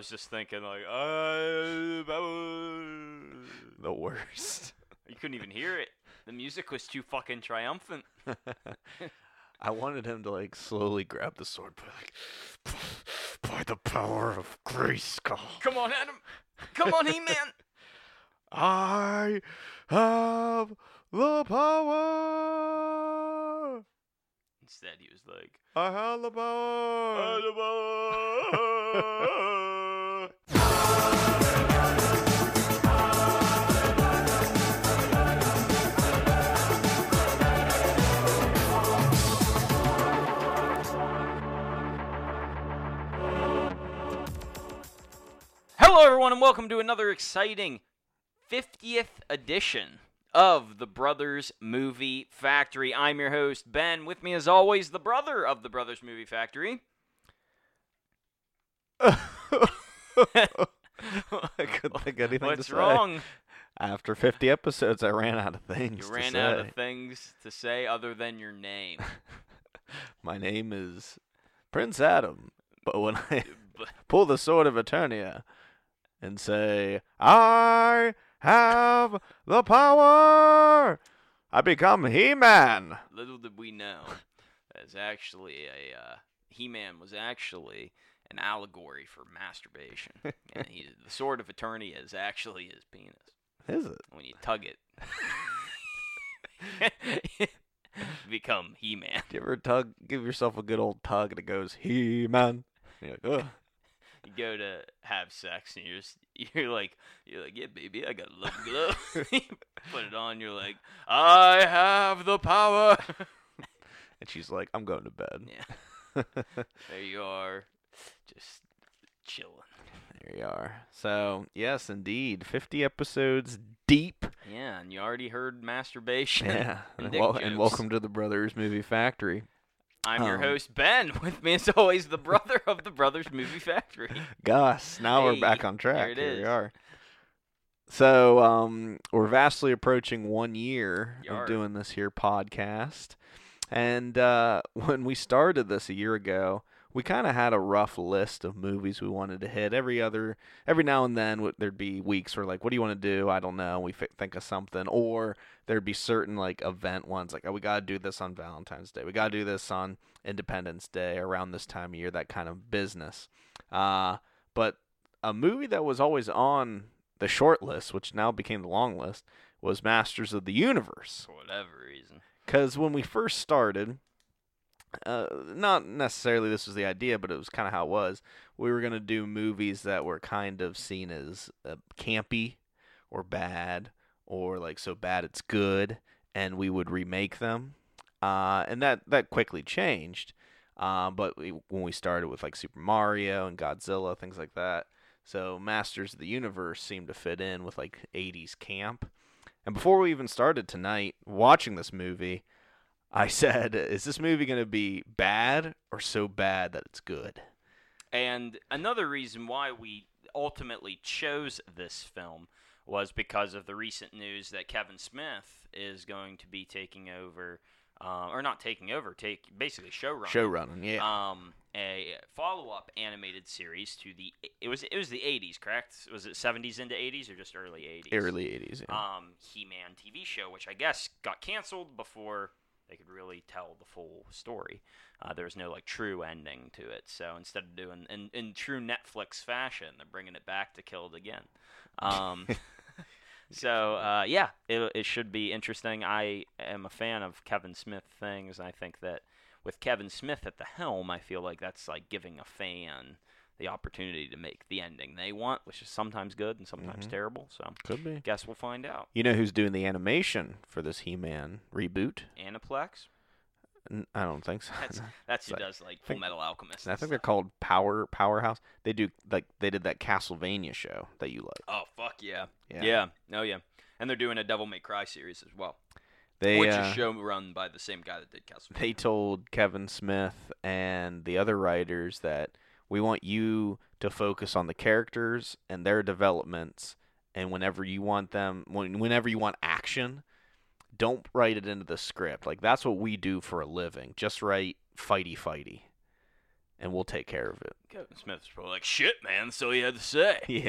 was just thinking like, The worst. you couldn't even hear it. The music was too fucking triumphant. I wanted him to like slowly grab the sword, but like, by the power of Grayskull, Come on, Adam. Come on, He-Man. I have the power. Instead, he was like, I have the power. Hello, everyone, and welcome to another exciting 50th edition of the Brothers Movie Factory. I'm your host, Ben. With me, as always, the brother of the Brothers Movie Factory. I couldn't think of anything to What's say. wrong? After 50 episodes, I ran out of things You to ran say. out of things to say other than your name. My name is Prince Adam, but when I pull the sword of Eternia and say, I have the power, I become He-Man. Little did we know, as actually He-Man was actually an allegory for masturbation. And the sword of Eternia is actually his penis. Is it? When you tug it, become He-Man. Do you ever give yourself a good old tug and it goes, He-Man? You're like, ugh. You go to have sex and you're like, yeah, baby, I got a love glove. Put it on. You're like, I have the power. And she's like, I'm going to bed. Yeah. There you are, just chilling. There you are. So, yes, indeed, 50 episodes deep. Yeah, and you already heard masturbation. Yeah, and, and welcome to the Brothers Movie Factory. I'm your host, Ben. With me, as always, the brother of the Brothers Movie Factory. Gus, now we're Hey, back on track. there it Here is. we are. So, we're vastly approaching 1 year Yar. of doing this here podcast. And when we started this a year ago, we kind of had a rough list of movies we wanted to hit. Every now and then there'd be weeks where like, what do you want to do? I don't know. We think of something, or there'd be certain like event ones, like, oh, we got to do this on Valentine's Day. We got to do this on Independence Day around this time of year, that kind of business. But a movie that was always on the short list, which now became the long list, was Masters of the Universe. For whatever reason. Because when we first started, not necessarily this was the idea, but it was kind of how it was. We were going to do movies that were kind of seen as campy or bad, or like so bad it's good, and we would remake them. And that quickly changed. But when we started with like Super Mario and Godzilla, things like that, so Masters of the Universe seemed to fit in with like 80s camp. And before we even started tonight watching this movie, I said, is this movie going to be bad or so bad that it's good? And another reason why we ultimately chose this film was because of the recent news that Kevin Smith is going to be taking over, or not taking over, basically showrunning. Showrunning, yeah. A follow-up animated series to it was the 80s, correct? Was it 70s into 80s or just early 80s? Early 80s, yeah. He-Man TV show, which I guess got canceled before they could really tell the full story. There was no like true ending to it, so instead of doing in true Netflix fashion, they're bringing it back to kill it again. So yeah, it should be interesting. I am a fan of Kevin Smith things. I think that with Kevin Smith at the helm, I feel like that's like giving a fan the opportunity to make the ending they want, which is sometimes good and sometimes terrible. So could be. Guess we'll find out. You know who's doing the animation for this He-Man reboot? Aniplex? I don't think so. That's who does like Full Metal Alchemist. I think they're called Powerhouse. They did that Castlevania show that you like. Oh fuck yeah. Yeah. Oh yeah. And they're doing a Devil May Cry series as well. Which is show run by the same guy that did Castlevania. They told Kevin Smith and the other writers that we want you to focus on the characters and their developments, and whenever you want action, don't write it into the script. Like, that's what we do for a living. Just write fighty. and we'll take care of it. Kevin Smith's probably like, shit, man, that's all you had to say. Yeah.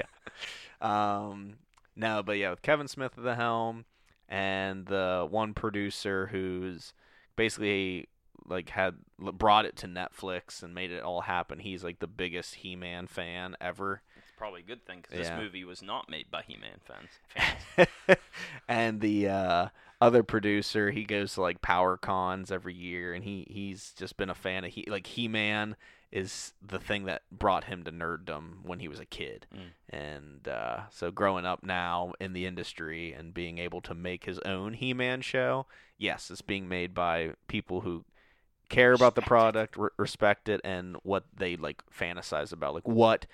No, but yeah, with Kevin Smith at the helm and the one producer who's basically like brought it to Netflix and made it all happen. He's like the biggest He-Man fan ever. It's probably a good thing because Yeah. this movie was not made by He-Man fans. And the other producer, he goes to like Power Cons every year, and he's just been a fan of He-Man is the thing that brought him to nerddom when he was a kid. And so growing up now in the industry and being able to make his own He-Man show, yes, it's being made by people who care about the product, respect it, and what they like fantasize about. Like what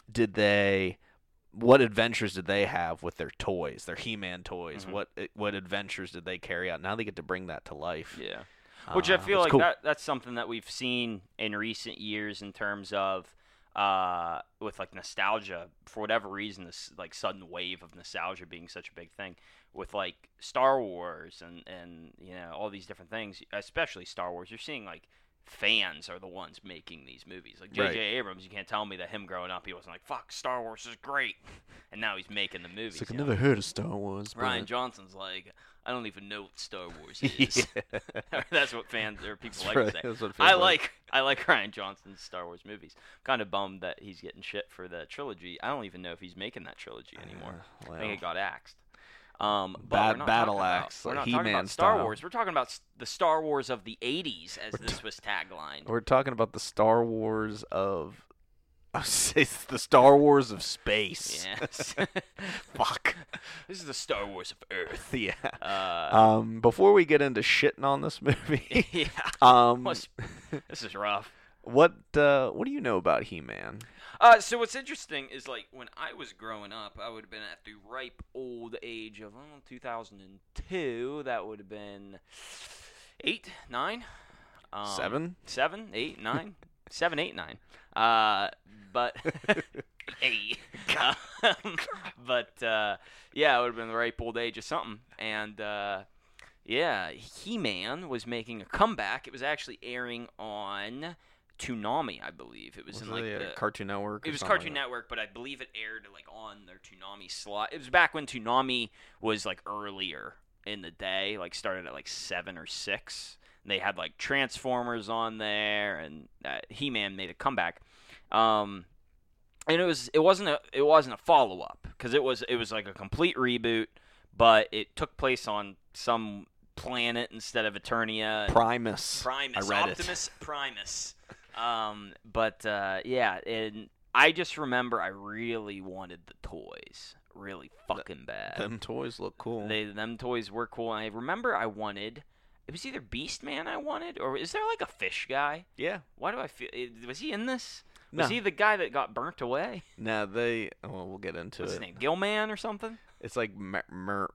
adventures did they have with their toys, their He-Man toys? What adventures did they carry out? Now they get to bring that to life. Yeah. Which I feel like cool. that's something that we've seen in recent years in terms of with like nostalgia. For whatever reason, this like sudden wave of nostalgia being such a big thing with like Star Wars and you know all these different things, especially Star Wars. You're seeing like fans are the ones making these movies. Like J.J. Abrams, you can't tell me that him growing up, he wasn't like, fuck, Star Wars is great. And now he's making the movies. It's like, I never heard of Star Wars. Rian Johnson's like, I don't even know what Star Wars is. That's what fans or people like to say. I like Rian Johnson's Star Wars movies. I'm kind of bummed that he's getting shit for the trilogy. I don't even know if he's making that trilogy anymore. I think it got axed. Battle Axe. We're not He-Man talking about Star style. Wars. We're talking about the Star Wars of the 80s, as this was taglined. We're talking about the Star Wars of... It's the Star Wars of space. Yes. Fuck. This is the Star Wars of Earth. Yeah. Before we get into shitting on this movie, yeah. This is rough. What do you know about He-Man? So what's interesting is like when I was growing up, I would have been at the ripe old age of 2002. That would have been 8, 9, 7, 7, 8, 9, 7, 8, 9. But hey, yeah, it would have been the ripe old age of something. And yeah, He-Man was making a comeback. It was actually airing on Toonami, I believe. It was in like the Cartoon Network. It was Cartoon Network, but I believe it aired like on their Toonami slot. It was back when Toonami was like earlier in the day, like started at like 7 or 6. And they had like Transformers on there, and He-Man made a comeback. And it wasn't a follow up because it was like a complete reboot, but it took place on some planet instead of Eternia. Primus. I read Optimus it. Primus. Yeah, and I just remember I really wanted the toys, really fucking bad. Them toys look cool. Them toys were cool. And I remember I wanted. It was either Beastman I wanted, or is there like a fish guy? Yeah. Why do I feel? Was he in this? No. Was he the guy that got burnt away? No, we'll get into What's it. his name? Gilman or something? It's like Merman?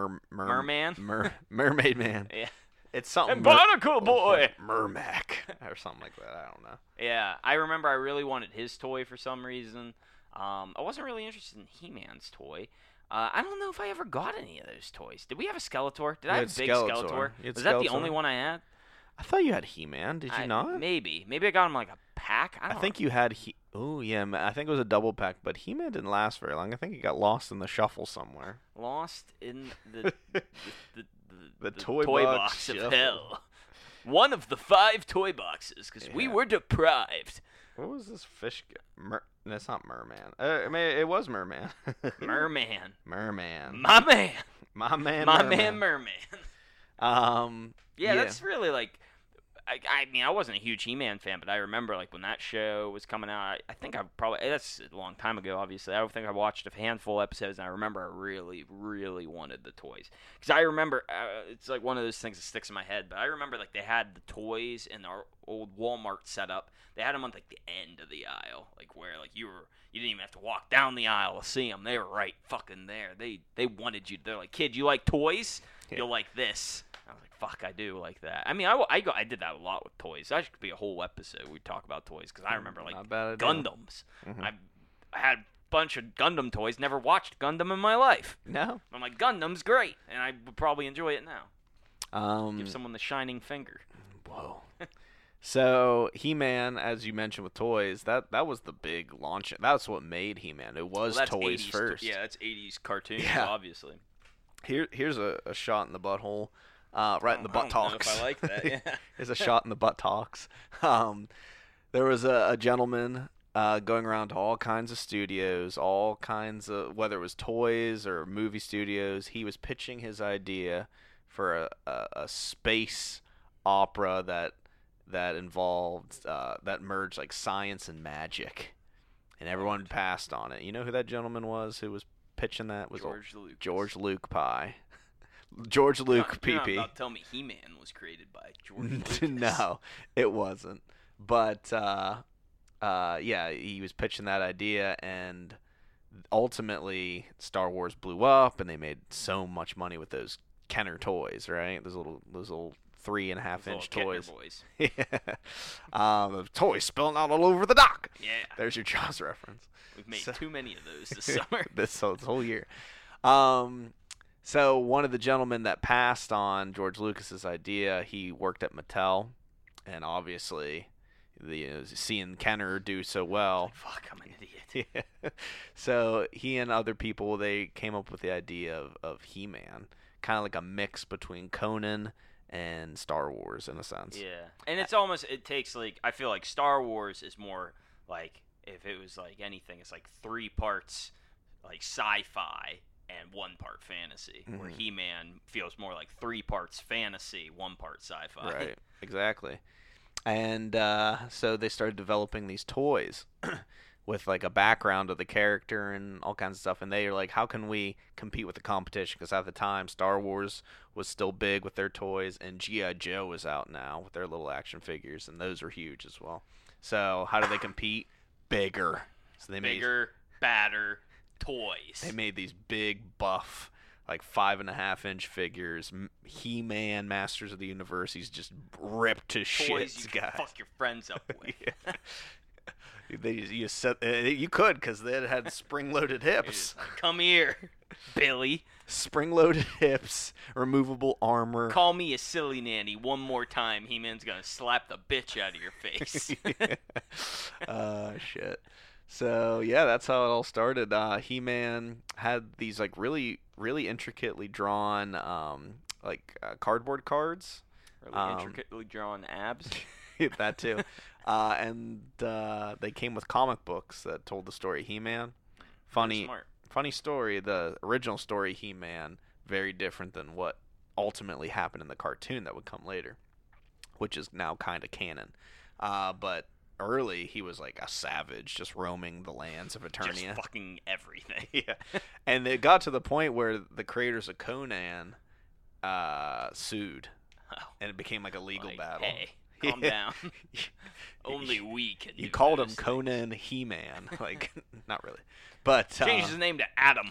Mermaid Man. Yeah. It's something. And Barnacle Boy! Mermac. Or something like that. I don't know. Yeah. I remember I really wanted his toy for some reason. I wasn't really interested in He-Man's toy. I don't know if I ever got any of those toys. Did we have a Skeletor? Did I have a big Skeletor? Was that the only one I had? I thought you had He-Man. Did you not? Maybe. Maybe I got him like a pack. I think you had Oh yeah, I think it was a double pack, but He-Man didn't last very long. I think he got lost in the shuffle somewhere. Lost in the the toy box of hell. One of the 5 toy boxes, because we were deprived. What was this fish? That's not Merman. I mean, it was Merman. Merman. My man. Merman. Yeah, that's really like. I mean, I wasn't a huge He-Man fan, but I remember like when that show was coming out. I think that's a long time ago. Obviously, I think I watched a handful of episodes, and I remember I really, really wanted the toys because I remember it's like one of those things that sticks in my head. But I remember like they had the toys in our old Walmart setup. They had them on like the end of the aisle, like where like you didn't even have to walk down the aisle to see them. They were right fucking there. They wanted you. They're like, kid, you like toys? Yeah. You'll like this. I was like, fuck, I do like that. I mean, I did that a lot with toys. That should be a whole episode. We talk about toys because I remember like Gundams. Mm-hmm. I had a bunch of Gundam toys. Never watched Gundam in my life. No. I'm like, Gundam's great, and I would probably enjoy it now. Give someone the shining finger. Whoa. So He-Man, as you mentioned with toys, that was the big launch. That's what made He-Man. It was Well, that's toys 80s, first. Yeah, that's 80s cartoons, Yeah. obviously. Here's a shot in the butthole, right in the I butt don't know talks. if I like that. Yeah. Here's a shot in the butt talks. There was a gentleman going around to all kinds of studios, all kinds of, whether it was toys or movie studios. He was pitching his idea for a space opera that involved that merged like science and magic, and everyone passed on it. You know who that gentleman was who was pitching that? Was George Lucas. George Luke Pie. George Luke You're not PP. about to tell me He-Man was created by George Lucas. No, it wasn't. But yeah, he was pitching that idea, and ultimately Star Wars blew up, and they made so much money with those Kenner toys, right? Those little 3.5-inch toys. Boys. Yeah. The toys spilling out all over the dock. Yeah. There's your Jaws reference. We've made too many of those this summer. this whole year. So one of the gentlemen that passed on George Lucas's idea, he worked at Mattel, and obviously, seeing Kenner do so well. Fuck, I'm an idiot. Yeah. So he and other people, they came up with the idea of He-Man, kind of like a mix between Conan and Star Wars in a sense. Yeah, and it's almost, it takes like, I feel like Star Wars is more like, if it was like anything, it's like 3 parts like sci-fi and 1 part fantasy, where He-Man feels more like 3 parts fantasy, 1 part sci-fi. Right, exactly. And so they started developing these toys with like a background of the character and all kinds of stuff. And they are like, how can we compete with the competition? Because at the time, Star Wars was still big with their toys, and G.I. Joe was out now with their little action figures, and those were huge as well. So how do they compete? Bigger. So they Bigger, badder toys. They made these big buff, like 5.5-inch figures. He-Man, Masters of the Universe. He's just ripped to shit, you guys. Fuck your friends up with. Yeah. You could, because they had spring-loaded hips. Like, come here, Billy. Spring-loaded hips, removable armor. Call me a silly nanny one more time. He-Man's gonna slap the bitch out of your face. Shit. So yeah, that's how it all started. He-Man had these like really, really intricately drawn cardboard cards. Really intricately drawn abs. That too. And they came with comic books that told the story of He-Man. Funny story. The original story, He-Man, very different than what ultimately happened in the cartoon that would come later, which is now kind of canon. But early, he was like a savage, just roaming the lands of Eternia. Just fucking everything. Yeah. And it got to the point where the creators of Conan sued, and it became like a legal battle. Hey, calm down. Only we can. You called him Conan He-Man, like not really, but changed his name to Adam.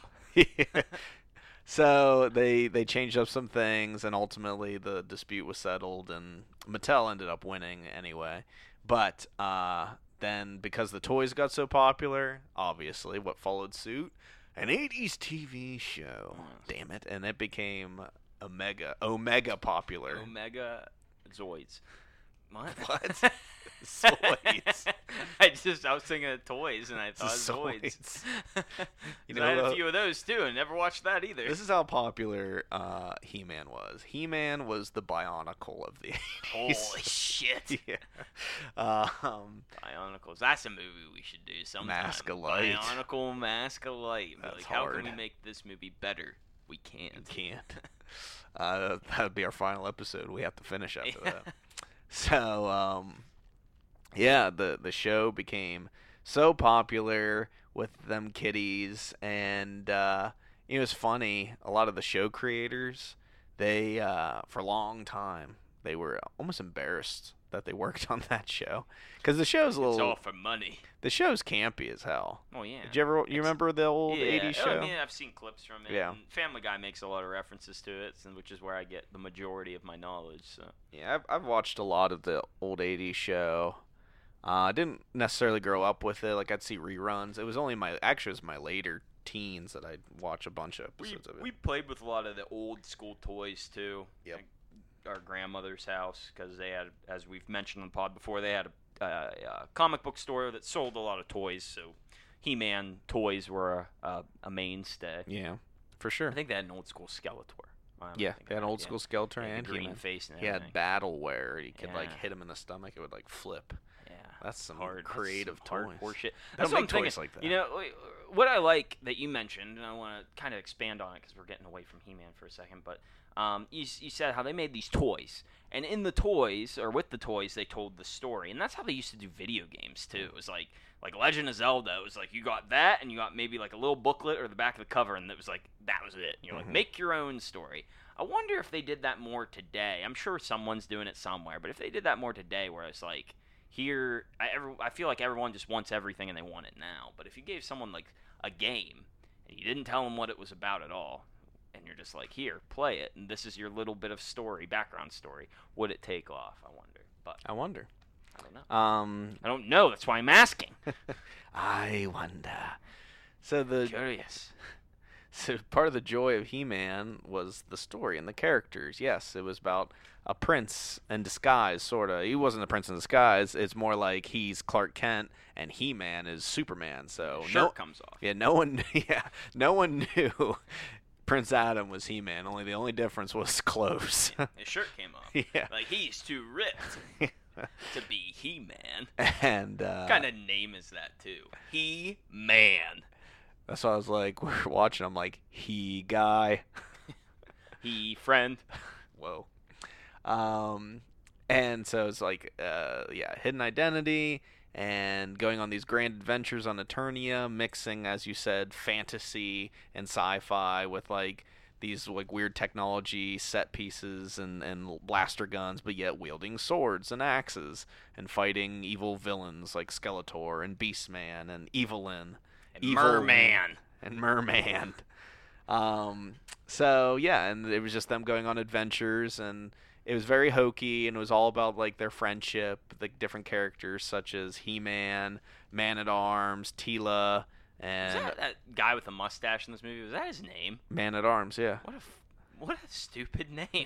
So they changed up some things, and ultimately the dispute was settled, and Mattel ended up winning anyway. But then, because the toys got so popular, obviously, what followed suit? An 80s TV show. Damn it. And it became Omega popular. Omega Zoids. What? Zoids. I was thinking of toys, and I thought Zoids. You know, I had a few of those too, and never watched that either. This is how popular He-Man was. He-Man was the Bionicle of the 80s. Holy shit! Yeah. Bionicles. That's a movie we should do sometime. Mask of Light. Bionicle Mask of Light. That's like, how hard. can we make this movie better? We can't. We can't. That would be our final episode. We have to finish after that. So, yeah, the show became so popular with them kiddies, and it was funny. A lot of the show creators, they for a long time, they were almost embarrassed that they worked on that show, because the show's It's all for money. The show's campy as hell. Oh yeah. Did you remember the old 80s show? I mean, I've seen clips from it. Yeah. And Family Guy makes a lot of references to it, which is where I get the majority of my knowledge. So. Yeah, I've watched a lot of the old 80s show. I didn't necessarily grow up with it. Like, I'd see reruns. It was only my later teens that I'd watch a bunch of episodes of it. We played with a lot of the old school toys too. Yep. Like our grandmother's house because they had, as we've mentioned on the pod before, they had a comic book store that sold a lot of toys. So He-Man toys were a mainstay. Yeah, for sure. I think they had an old school Skeletor. Yeah, they had an old school Skeletor and green He-Man. face and He everything. had battleware. You could like Yeah. hit him in the stomach. It would like flip. Yeah, That's some hard, creative that's some toys. hardcore shit. They That's don't what make I'm toys thinking. like that. You know, what I like that you mentioned, and I want to kind of expand on it because we're getting away from He-Man for a second, but you said how they made these toys, and in the toys, or with the toys, they told the story, and that's how they used to do video games too. It was like Legend of Zelda. It was like you got that, and you got maybe like a little booklet or the back of the cover, and it was like that was it. And you're like, make your own story. I wonder if they did that more today. I'm sure someone's doing it somewhere, but if they did that more today, where it's like, here, I feel like everyone just wants everything and they want it now. But if you gave someone like a game and you didn't tell them what it was about at all, and you're just like, here, play it, and this is your little bit of story, background story, would it take off? I wonder. But I wonder. I don't know. I I don't know. That's why I'm asking. I wonder. So Curious. So part of the joy of He-Man was the story and the characters. Yes, it was about a prince in disguise, sort of. He wasn't a prince in disguise. It's more like he's Clark Kent and He-Man is Superman. So Shirt comes off. Yeah, no one knew Prince Adam was He-Man. The only difference was clothes. His shirt came off. Yeah. Like, he's too ripped to be He-Man. And What kind of name is that, too? He-Man. that's why I was like, we're watching. I'm like, he guy. He friend. Whoa. And so it's like, hidden identity and going on these grand adventures on Eternia, mixing, as you said, fantasy and sci-fi with like these like weird technology set pieces and blaster guns, but yet wielding swords and axes and fighting evil villains like Skeletor and Beastman and Evelyn. Merman. And Merman. So yeah, and it was just them going on adventures, and it was very hokey, and it was all about like their friendship, the different characters such as He-Man, Man-at-Arms, Teela, and Was that guy with the mustache in this movie? Was that his name? Man-at-Arms. Yeah. What a stupid name.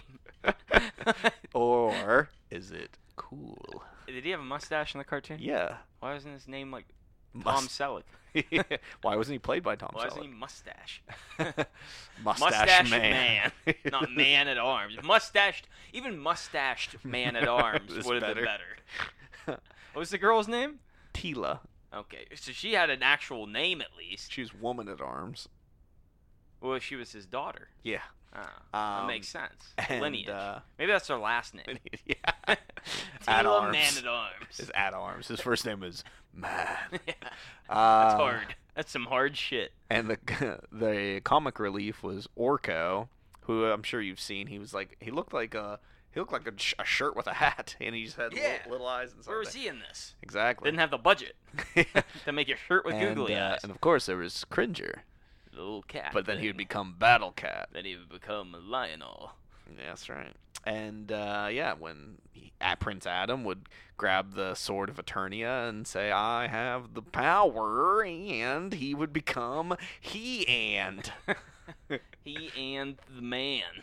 Or is it cool? Did he have a mustache in the cartoon? Yeah. Why wasn't his name like Tom Selleck? Why wasn't he played by Tom Why Selleck? isn't he Mustache? Mustache Man. Not Man at Arms. Even mustached Man at Arms Was would have been better. better. What was the girl's name? Teela. Okay, so she had an actual name at least. She was Woman-at-Arms. Well, she was his daughter. Yeah. That makes sense. and, Lineage. Maybe that's her last name. Yeah. Teela Man at Arms. His at-arms. His first name was Man. Yeah, that's hard. That's some hard shit. And the comic relief was Orko, who I'm sure you've seen. He looked like a shirt with a hat, and he just had little eyes and stuff. Where was he in this? Exactly. Didn't have the budget to make a shirt with googly eyes. And of course there was Cringer. The little cat. But then thing. he would become Battle Cat. Then he would become a Lionel. Yeah, that's right. And when Prince Adam would grab the sword of Eternia and say, "I have the power," and he would become He-And. He and the man.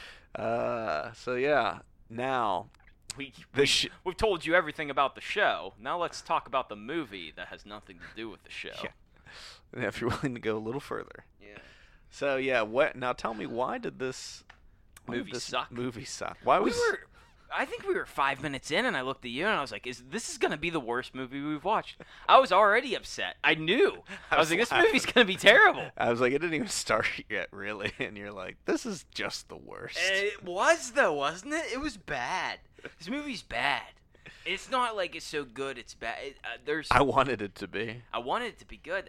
So yeah. Now We've told you everything about the show. Now let's talk about the movie that has nothing to do with the show. Yeah. If you're willing to go a little further. Yeah. So yeah, now tell me, why did this Movie suck? Movie suck. Why was I think we were 5 minutes in, and I looked at you, and I was like, this is going to be the worst movie we've watched. I was already upset. I knew. I was like, this movie's going to be terrible. I was like, it didn't even start yet, really. And you're like, this is just the worst. And it was, though, wasn't it? It was bad. This movie's bad. It's not like it's so good. It's bad. I wanted it to be. I wanted it to be good.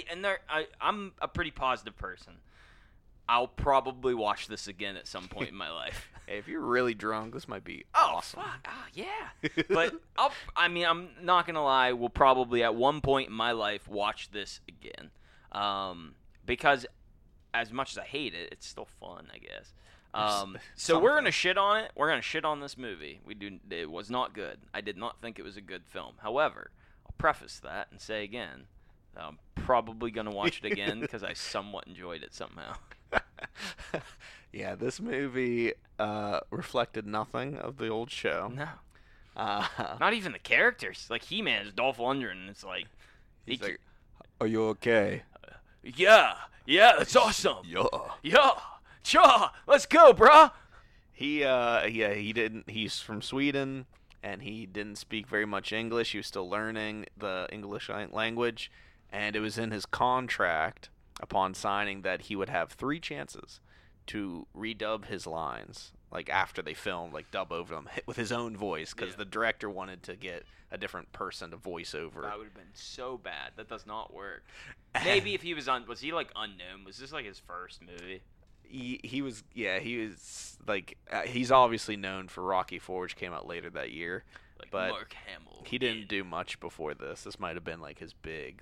I'm a pretty positive person. I'll probably watch this again at some point in my life. Hey, if you're really drunk, this might be Oh, awesome. fuck. Oh, yeah. But I'm not going to lie. We'll probably at one point in my life watch this again. Because as much as I hate it, it's still fun, I guess. So we're going to shit on it. We're going to shit on this movie. It was not good. I did not think it was a good film. However, I'll preface that and say again, I'm probably going to watch it again because I somewhat enjoyed it somehow. Yeah, this movie reflected nothing of the old show. No, Uh, not even the characters. Like He-Man is Dolph Lundgren, and it's like, he's like, "Are you okay?" yeah, that's awesome. Yeah. Yeah, sure, let's go, bruh. He didn't. He's from Sweden, and he didn't speak very much English. He was still learning the English language, and it was in his contract upon signing that he would have 3 chances to redub his lines, like after they filmed, like dub over them with his own voice, because the director wanted to get a different person to voice over. That would have been so bad. That does not work. Maybe if he was was he like unknown? Was this like his first movie? He was like he's obviously known for Rocky IV, which came out later that year, Like but Mark Hamill. he didn't do much before this. This might have been like his big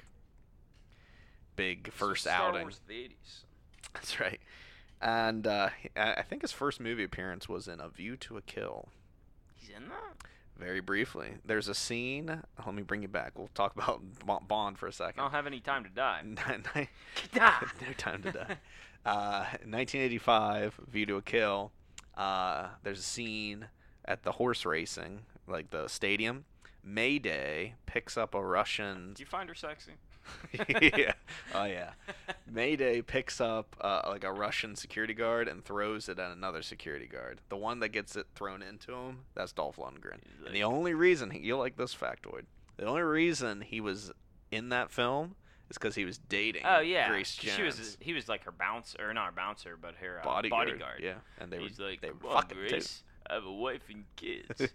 first Star outing. Wars of the 80s. That's right. And I think his first movie appearance was in A View to a Kill. He's in that? Very briefly. There's a scene. Let me bring you back. We'll talk about Bond for a I second. don't have any time to die. No time to die. 1985, View to a Kill. There's a scene at the horse racing, like the stadium. Mayday picks up a Russian. Do you find her sexy? Yeah. Oh yeah. Mayday picks up like a Russian security guard and throws it at another security guard. The one that gets it thrown into him, that's Dolph Lundgren. And the only reason you'll like this factoid. The only reason he was in that film is because he was dating. Oh yeah, Grace Jones. he was like her bouncer, or not her bouncer, but her bodyguard. Yeah, and He's like, they come were on, fucking Grace, I have a wife and kids.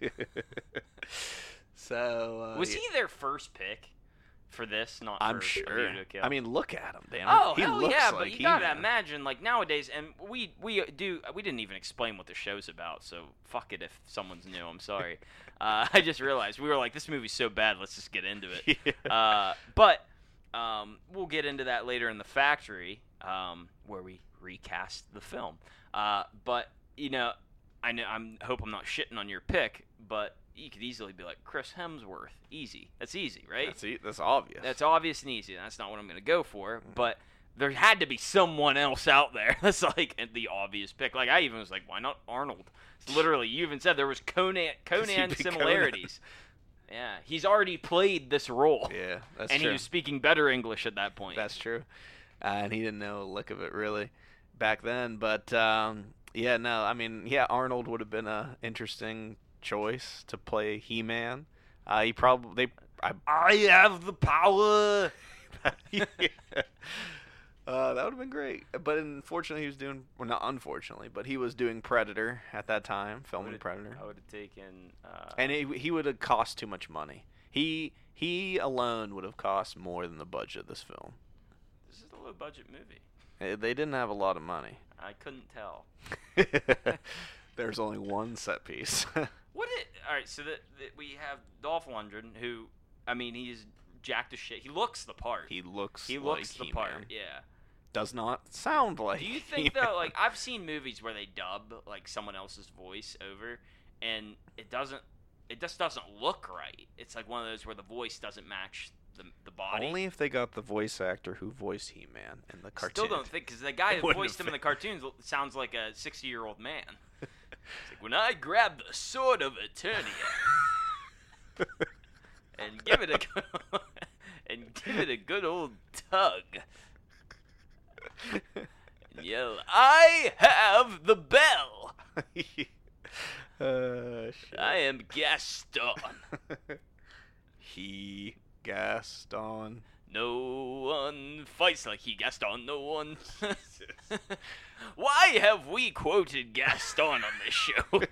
So Was he their first pick for this? Not I'm for sure. A View to a Kill? I mean, look at him, damn it. Oh He hell looks yeah, like but you gotta He-Man. imagine like nowadays, and we didn't even explain what the show's about, so fuck it if someone's new. I'm sorry. I just realized we were like, this movie's so bad, let's just get into it. Yeah. But we'll get into that later in the factory, where we recast the film. But I hope I'm not shitting on your pick, but you could easily be like Chris Hemsworth. Easy. That's easy, right? That's obvious. That's obvious and easy. That's not what I'm going to go for, but there had to be someone else out there that's like the obvious pick. Like I even was like, why not Arnold? It's literally, you even said there was Conan similarities. Yeah, he's already played this role. Yeah, that's and true. he was speaking better English at that point. That's true. And he didn't know a lick of it really back then. But yeah, no, I mean, yeah, Arnold would have been a interesting choice to play He-Man. I have the power. That would have been great. But unfortunately, he was doing Predator at that time, filming Predator. I would have taken. And he would have cost too much money. He alone would have cost more than the budget of this film. This is a low budget movie. They didn't have a lot of money. I couldn't tell. There's only one set piece. All right, so we have Dolph Lundgren, who, I mean, he's jacked as shit. He looks the part. He looks the He-Man. part. Yeah. Does not sound like. Do you think though? Like I've seen movies where they dub like someone else's voice over, and it just doesn't look right. It's like one of those where the voice doesn't match the body. Only if they got the voice actor who voiced He-Man in the cartoon. Still don't think, because the guy who voiced him in the cartoons sounds like a 60-year-old man. It's like, when I grab the sword of Eternia and give it a good old tug, and yell, I have the bell. Shit. I am Gaston. Gaston. No one fights like Gaston. No one. Why have we quoted Gaston on this show?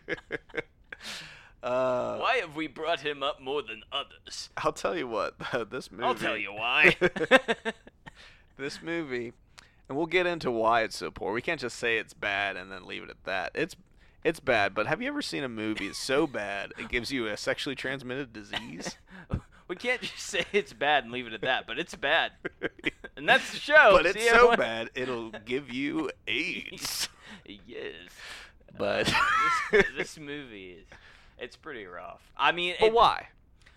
Why have we brought him up more than others? I'll tell you what. This movie. I'll tell you why. This movie, and we'll get into why it's so poor. We can't just say it's bad and then leave it at that. It's bad, but have you ever seen a movie that's so bad it gives you a sexually transmitted disease? We can't just say it's bad and leave it at that, but it's bad. And that's the show. But it's so bad, it'll give you AIDS. Yes. But this movie it's pretty rough. I mean, but why?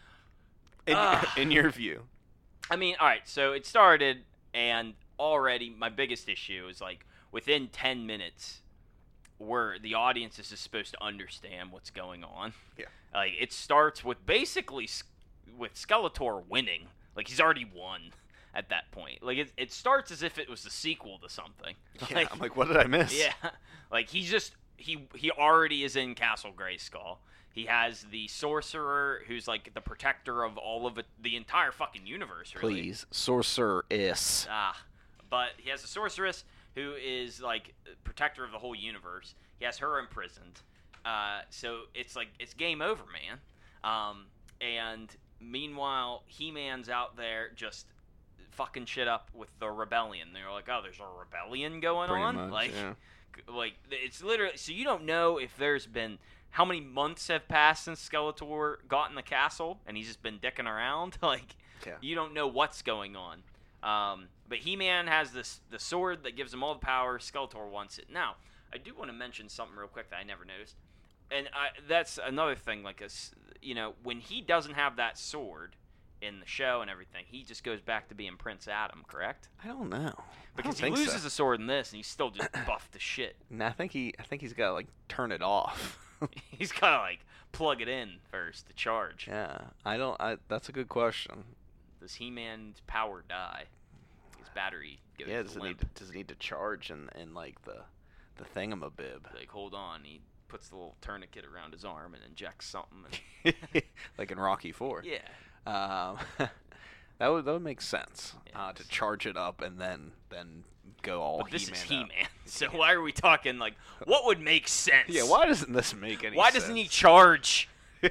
In your view. I mean, all right, so it started, and already my biggest issue is, like, within 10 minutes, where the audience is just supposed to understand what's going on. Yeah. Like, it starts with basically with Skeletor winning. Like, he's already won at that point. Like, it starts as if it was the sequel to something. Yeah, I'm like, what did I miss? Yeah. Like, he already is in Castle Grayskull. He has the sorcerer who's like the protector of all of it, the entire fucking universe, really. Please, sorceress. But he has a sorceress who is like protector of the whole universe. He has her imprisoned. So it's like it's game over, man. And meanwhile, He-Man's out there just fucking shit up with the rebellion. They're like, oh, there's a rebellion going Pretty on. much, Like it's literally so you don't know if there's been how many months have passed since Skeletor got in the castle and he's just been dicking around. Like you don't know what's going on. But He-Man has the sword that gives him all the power. Skeletor wants it. Now, I do want to mention something real quick that I never noticed, and that's another thing. Like when he doesn't have that sword in the show and everything, he just goes back to being Prince Adam, correct? I don't know. Because he loses a sword in this, and he's still just buffed to shit. No, I think he's got to like turn it off. He's got to like plug it in first to charge. Yeah, that's a good question. Does He-Man's power die? His battery goes does it limp. need to charge in like the thingamabib? Like, hold on, he puts the little tourniquet around his arm and injects something. And like in Rocky IV. Yeah. That would make sense to charge it up and then go all but this He-Man is He-Man, out. so why are we talking like what would make sense? Yeah, why doesn't this make any sense? Why doesn't he charge?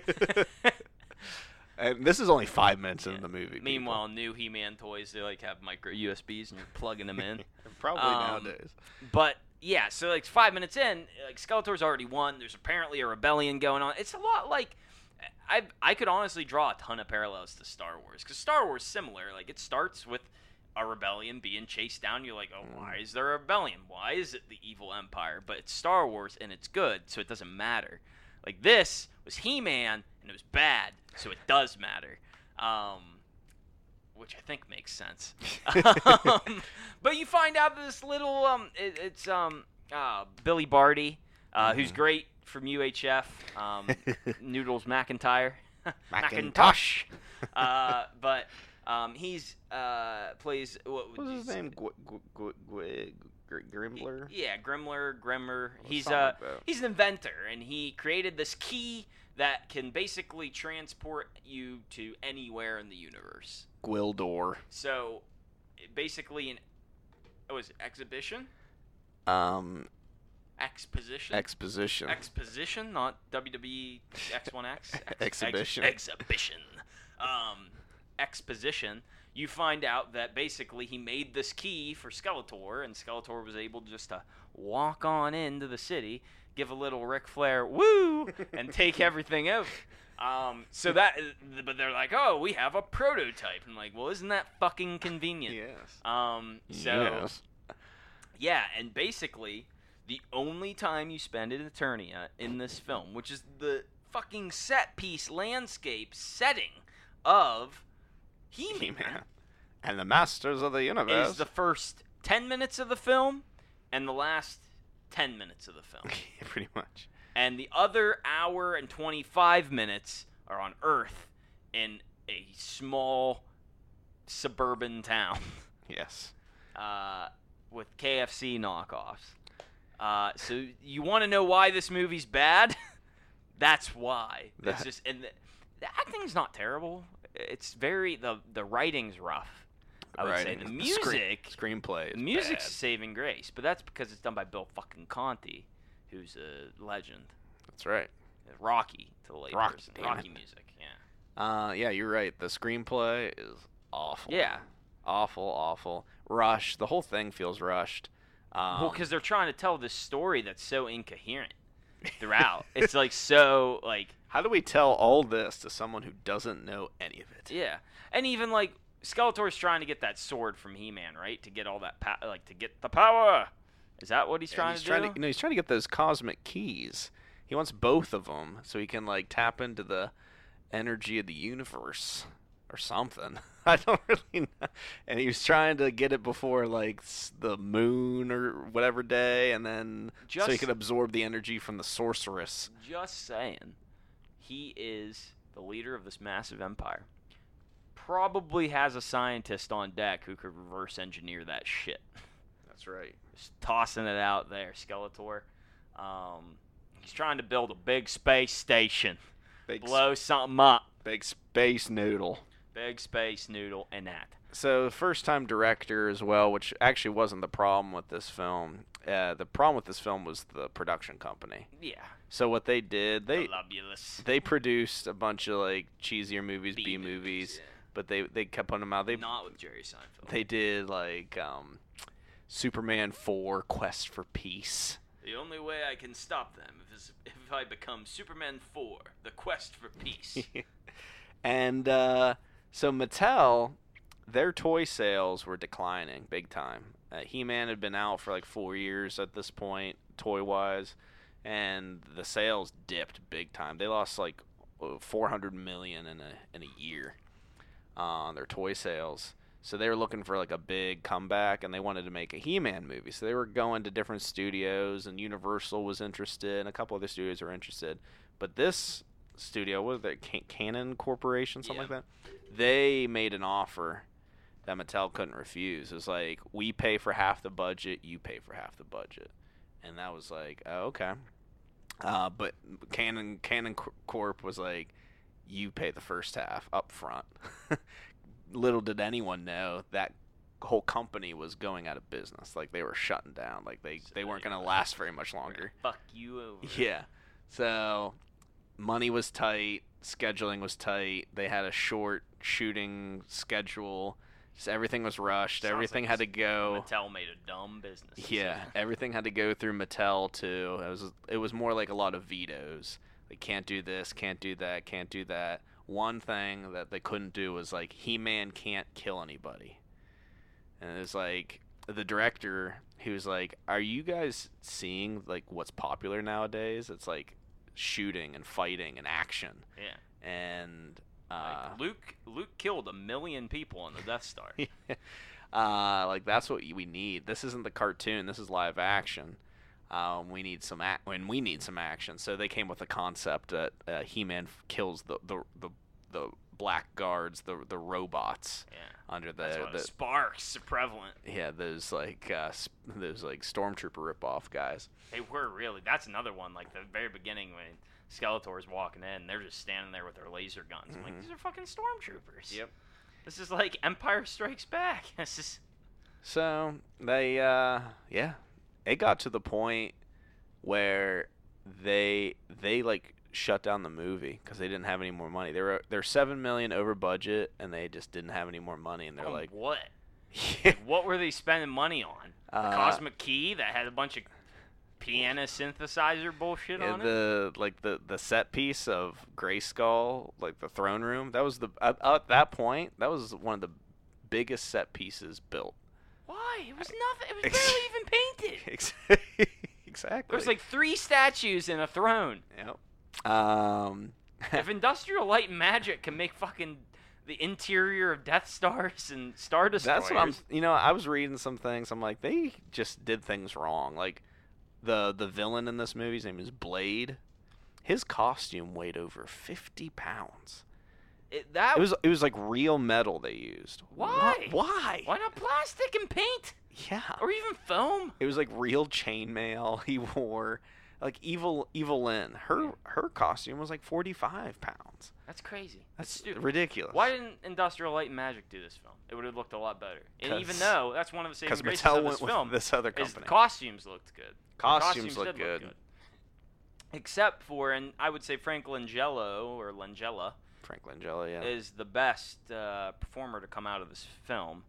And this is only 5 minutes into the movie. Meanwhile, new He-Man toys, they like have micro USBs and you're plugging them in. Probably nowadays. But yeah, so like 5 minutes in, like Skeletor's already won. There's apparently a rebellion going on. It's a lot like I could honestly draw a ton of parallels to Star Wars because Star Wars is similar. Like it starts with a rebellion being chased down. You're like, oh, why is there a rebellion? Why is it the evil empire? But it's Star Wars and it's good, so it doesn't matter. Like this was He-Man and it was bad, so it does matter. Which I think makes sense. But you find out this little it's Billy Barty, who's great from UHF, Noodles McIntyre, Macintosh. But he's plays what was his name? Grimler. Yeah, Grimmer. He's like he's an inventor, and he created this key that can basically transport you to anywhere in the universe. Gwildor. So, basically, exhibition? Exposition, not WWE X1X. Exhibition. Exhibition. Exposition. You find out that basically he made this key for Skeletor, and Skeletor was able just to walk on into the city, give a little Ric Flair woo, and take everything out. But they're like, oh, we have a prototype. I'm like, well, isn't that fucking convenient? Yes. Yes. Yeah, and basically, the only time you spend in Eternia in this film, which is the fucking set piece landscape setting of He-Man. And the Masters of the Universe. Is the first 10 minutes of the film and the last 10 minutes of the film. Pretty much. And the other hour and 25 minutes are on Earth in a small suburban town. Yes. With KFC knockoffs. So you want to know why this movie's bad? That's why. It's just, and the acting's not terrible. It's very the writing's rough. I would say the music, screenplay, the music's a saving grace, but that's because it's done by Bill fucking Conti, who's a legend. That's right. Rocky to the layperson. Rocky music, yeah. Yeah, you're right. The screenplay is awful. Yeah. Awful. Rush. The whole thing feels rushed. Well, because they're trying to tell this story that's so incoherent throughout. It's like so like. How do we tell all this to someone who doesn't know any of it? Yeah, and even like Skeletor's trying to get that sword from He-Man, right? To get all that to get the power. Is that what he's trying to do? He's trying to get those cosmic keys. He wants both of them so he can like tap into the energy of the universe or something. I don't really know. And he was trying to get it before like the moon or whatever day, and then so he could absorb the energy from the sorceress. Just saying, he is the leader of this massive empire. Probably has a scientist on deck who could reverse engineer that shit. That's right. Just tossing it out there, Skeletor. He's trying to build a big space station. Blow something up. Big space noodle. Big space noodle and that. So, first-time director as well, which actually wasn't the problem with this film. The problem with this film was the production company. Yeah. So what they did, Volubulous. they produced a bunch of like cheesier movies, B movies, yeah. but they kept putting them out. Not with Jerry Seinfeld. They did like Superman 4: Quest for Peace. The only way I can stop them is if I become Superman 4: The Quest for Peace. And so Mattel, their toy sales were declining big time. He-Man had been out for like 4 years at this point, toy-wise, and the sales dipped big time. They lost like $400 million in a year on their toy sales. So they were looking for like a big comeback, and they wanted to make a He-Man movie. So they were going to different studios, and Universal was interested, and a couple other studios were interested. But this studio, what was it, Canon Corporation, something like that? They made an offer that Mattel couldn't refuse. It was like, we pay for half the budget, you pay for half the budget. And that was like, oh, okay. But Canon Corp was like, you pay the first half up front. Little did anyone know that whole company was going out of business. Like, they were shutting down. Like, they weren't going to last very much longer. Fuck you over. Yeah. So, money was tight. Scheduling was tight. They had a short shooting schedule. Just everything was rushed. Everything had to go. Mattel made a dumb business. Yeah, everything had to go through Mattel too. It was more like a lot of vetoes. They can't do this, can't do that, can't do that. One thing that they couldn't do was like He-Man can't kill anybody. And it was like the director, he was like, "Are you guys seeing like what's popular nowadays? It's like shooting and fighting and action." Yeah. And like Luke killed 1 million people on the Death Star. Like that's what we need. This isn't the cartoon. This is live action. We need some action. So they came with the concept that He-Man kills the black guards, the robots. Yeah. Under That's why the sparks are prevalent. Yeah, those like stormtrooper ripoff guys. They were really. That's another one. Like the very beginning when Skeletor's walking in, they're just standing there with their laser guns. I'm like, these are fucking stormtroopers. Yep. This is like Empire Strikes Back. This is. So they it got to the point where they like shut down the movie because they didn't have any more money. They're $7 million over budget, and they just didn't have any more money. And they're like, what? What were they spending money on? The Cosmic Key that had a bunch of piano synthesizer bullshit on it. The set piece of Grayskull, like the throne room. That was at that point. That was one of the biggest set pieces built. Why? It was nothing. It was barely even painted. Exactly. There was like 3 statues and a throne. Yep. If Industrial Light and Magic can make fucking the interior of Death Stars and Star Destroyers. That's what I was reading some things. I'm like, they just did things wrong. Like the villain in this movie, his name is Blade. His costume weighed over 50 pounds. It was like real metal they used. Why? Why? Why not plastic and paint? Yeah. Or even foam? It was like real chainmail he wore. Like Evil Lynn, her costume was like 45 pounds. That's crazy. That's stupid. Ridiculous. Why didn't Industrial Light and Magic do this film? It would have looked a lot better. And even though that's one of the saving graces Mattel of this went film, with this other is company. the costumes looked good. Costumes did look good. Except for, and I would say Frank Langella Frank Langella, yeah, is the best performer to come out of this film.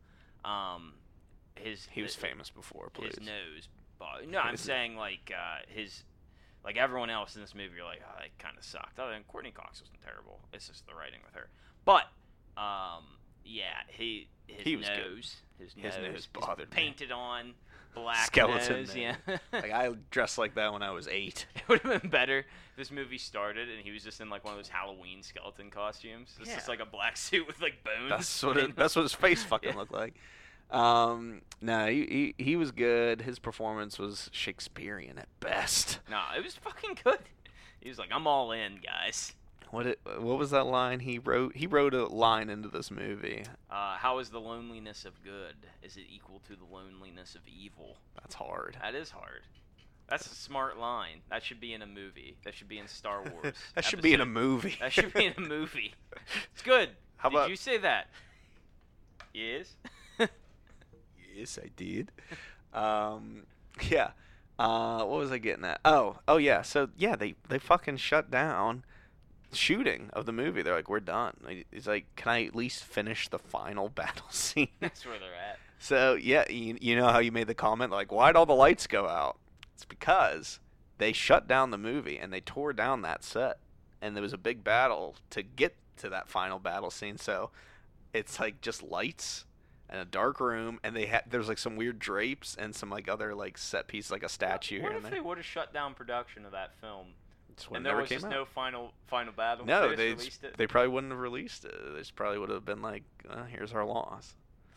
He was famous before, please. His nose. No, I'm saying like his. Like everyone else in this movie, you're like, oh, that kind of sucked. Other than Courtney Cox wasn't terrible. It's just the writing with her. But, yeah, his was nose, good. His nose bothered me. painted on. black skeleton nose. man. Yeah. Like I dressed like that when I was 8. It would have been better if this movie started and he was just in like one of those Halloween skeleton costumes. It's just like a black suit with like bones. That's what his face fucking looked like. No, he was good. His performance was Shakespearean at best. No, it was fucking good. He was like, I'm all in, guys. What was that line he wrote? He wrote a line into this movie. How is the loneliness of good? Is it equal to the loneliness of evil? That's hard. That is hard. That's a smart line. That should be in a movie. That should be in Star Wars. That should be in a movie. That should be in a movie. It's good. Did you say that? Yes? Yes, I did. Yeah. What was I getting at? Oh yeah. So yeah, they fucking shut down shooting of the movie. They're like, we're done. It's like, can I at least finish the final battle scene? That's where they're at. So yeah, you know how you made the comment like, why'd all the lights go out? It's because they shut down the movie and they tore down that set, and there was a big battle to get to that final battle scene. So it's like just lights and a dark room, and there's like some weird drapes and some like other like set piece, like a statue. What here if and they there. would have shut down production of that film? And there was just no final battle. No, they released it. They probably wouldn't have released it. They just probably would have been like, "Here's our loss."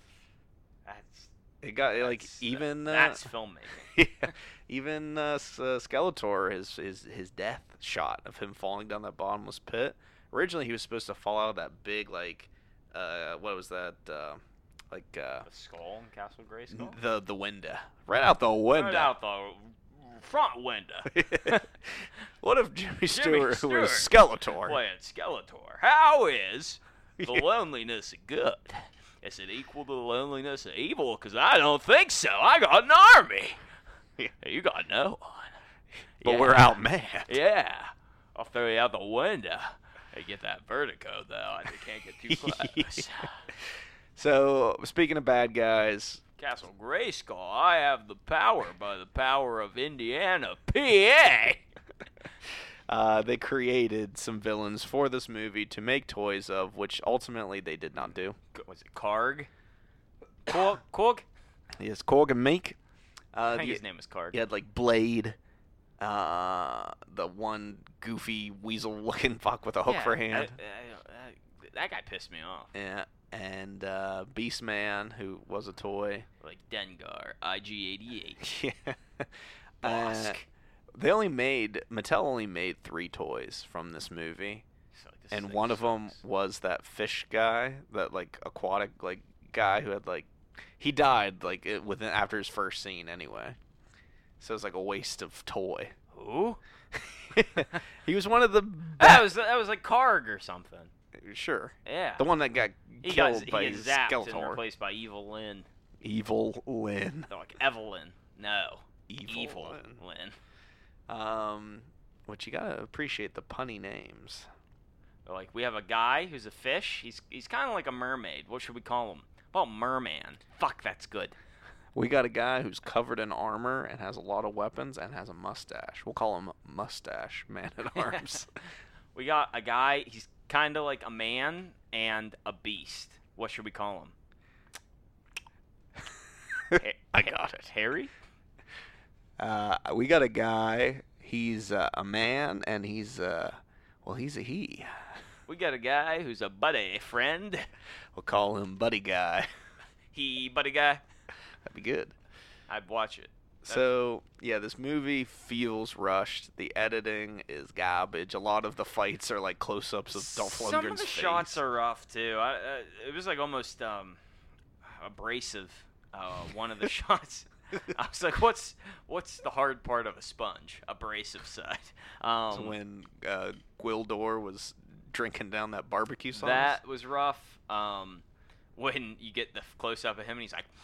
That's filmmaking. Yeah, even Skeletor, his death shot of him falling down that bottomless pit. Originally, he was supposed to fall out of that big what was that? The skull in Castle Grayskull. The window, right out the window. Right out the front window. What if Jimmy Stewart was Skeletor? Playing Skeletor. How is the loneliness of good? Is it equal to the loneliness of evil? Because I don't think so. I got an army. You got no one. But we're outmanned. Yeah. I'll throw you out the window. You get that vertigo, though. You can't get too close. So, speaking of bad guys... Castle Grayskull, I have the power by the power of Indiana, PA. They created some villains for this movie to make toys of, which ultimately they did not do. Was it Karg? Korg? Yes, Korg and Meek. I think his name was Karg. You had like Blade, the one goofy weasel-looking fuck with a hook for a hand. That guy pissed me off. Yeah, and Beastman, who was a toy. Like Dengar, IG-88. Yeah. Bosk. Mattel only made 3 toys from this movie, and one of them was that fish guy, that like aquatic like guy who had like, he died like after his first scene anyway, so it's like a waste of toy. Who? He was one of the. That was like Karg or something. Sure. Yeah. The one that got killed by he got zapped Skeletor. and replaced by Evil Lynn. Evil Lynn. They're like Evelyn. No. Evil Lynn. Which you gotta appreciate the punny names. They're like, we have a guy who's a fish. He's kind of like a mermaid. What should we call him? Well, Merman. Fuck, that's good. We got a guy who's covered in armor and has a lot of weapons and has a mustache. We'll call him Mustache Man at Arms. We got a guy. He's kind of like a man and a beast. What should we call him? I got it. Harry? We got a guy. He's a man, and he's he's a he. We got a guy who's a buddy friend. We'll call him Buddy Guy. He buddy guy. That'd be good. I'd watch it. So, yeah, this movie feels rushed. The editing is garbage. A lot of the fights are like close-ups of Dolph Lundgren's face. Some of the shots are rough, too. It was like almost abrasive, one of the shots. I was like, what's the hard part of a sponge? Abrasive side. So when Gwildor was drinking down that barbecue sauce? That was rough. When you get the close-up of him and he's like...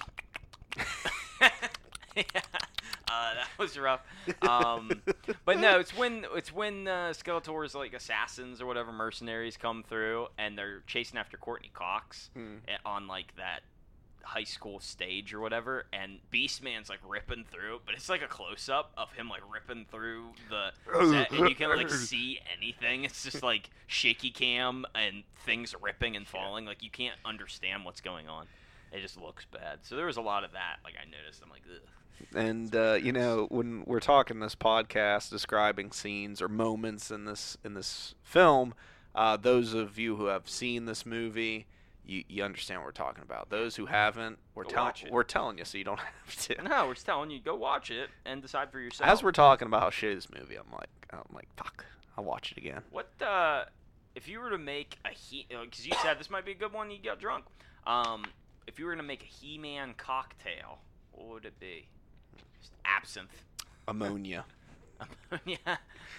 that was rough. But no, it's when Skeletor's like assassins or whatever mercenaries come through and they're chasing after Courtney Cox on like that high school stage or whatever, and Beastman's like ripping through, but it's like a close-up of him like ripping through the set, and you can't like see anything. It's just like shaky cam and things ripping and falling. Like you can't understand what's going on. It just looks bad. So there was a lot of that. Like I noticed, I'm like, ugh. And when we're talking this podcast, describing scenes or moments in this film, those of you who have seen this movie, you understand what we're talking about. Those who haven't, we're telling you, so you don't have to. No, we're just telling you, go watch it and decide for yourself. As we're talking about how shitty this movie, I'm like, fuck, I'll watch it again. What if you were to make a because you said this might be a good one, you got drunk. If you were gonna make a He-Man cocktail, what would it be? Just absinthe. Ammonia. Ammonia.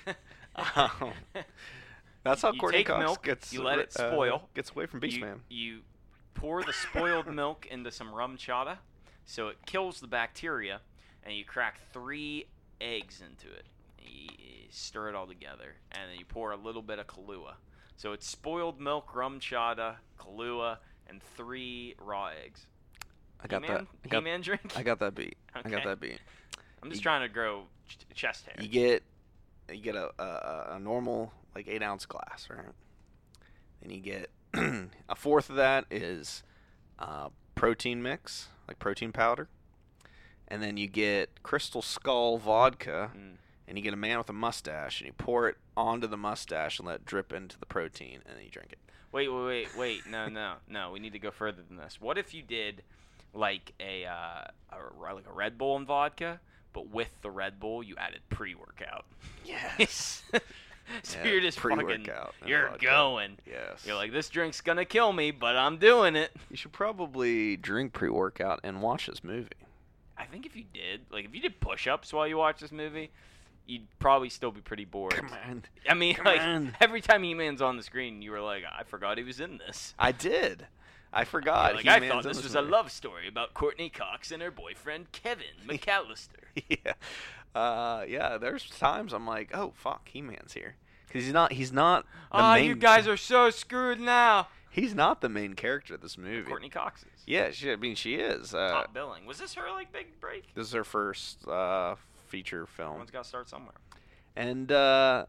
That's how you Courtney take Cox milk, gets. you let it spoil. Gets away from Beastman. You pour the spoiled milk into some rum chata, so it kills the bacteria, and you crack 3 eggs into it. You stir it all together, and then you pour a little bit of Kahlua. So it's spoiled milk, rum chata, Kahlua, and 3 raw eggs. I got He-Man? that. He-Man drink? I got that beat. Okay. I got that beat. I'm just trying to grow chest hair. You get a normal 8-ounce glass, right? And you get a fourth of that is protein mix, like protein powder, and then you get Crystal Skull vodka, and you get a man with a mustache, and you pour it onto the mustache and let it drip into the protein, and then you drink it. Wait. No. We need to go further than this. What if you did like a Red Bull and vodka, but with the Red Bull you added pre-workout? Yes. So Yeah, you're just pre-workout fucking, you're vodka. going. Yes. You're like, this drink's gonna kill me, but I'm doing it. You should probably drink pre-workout and watch this movie. I think if you did push-ups while you watch this movie, you'd probably still be pretty bored. Come on. I mean, Come like, on. every time He-Man's on the screen, you were like, I forgot he was in this. I did. I forgot. Like, I He-Man's thought in this was a movie. love story about Courtney Cox and her boyfriend, Kevin McAllister. Yeah. Yeah, there's times I'm like, oh, fuck, He-Man's here. Because he's not the Oh, main... you guys are so screwed now. He's not the main character of this movie. Courtney Cox is. Yeah, she is. Top billing. Was this her, big break? This is her first feature film. Someone's got to start somewhere. And, that,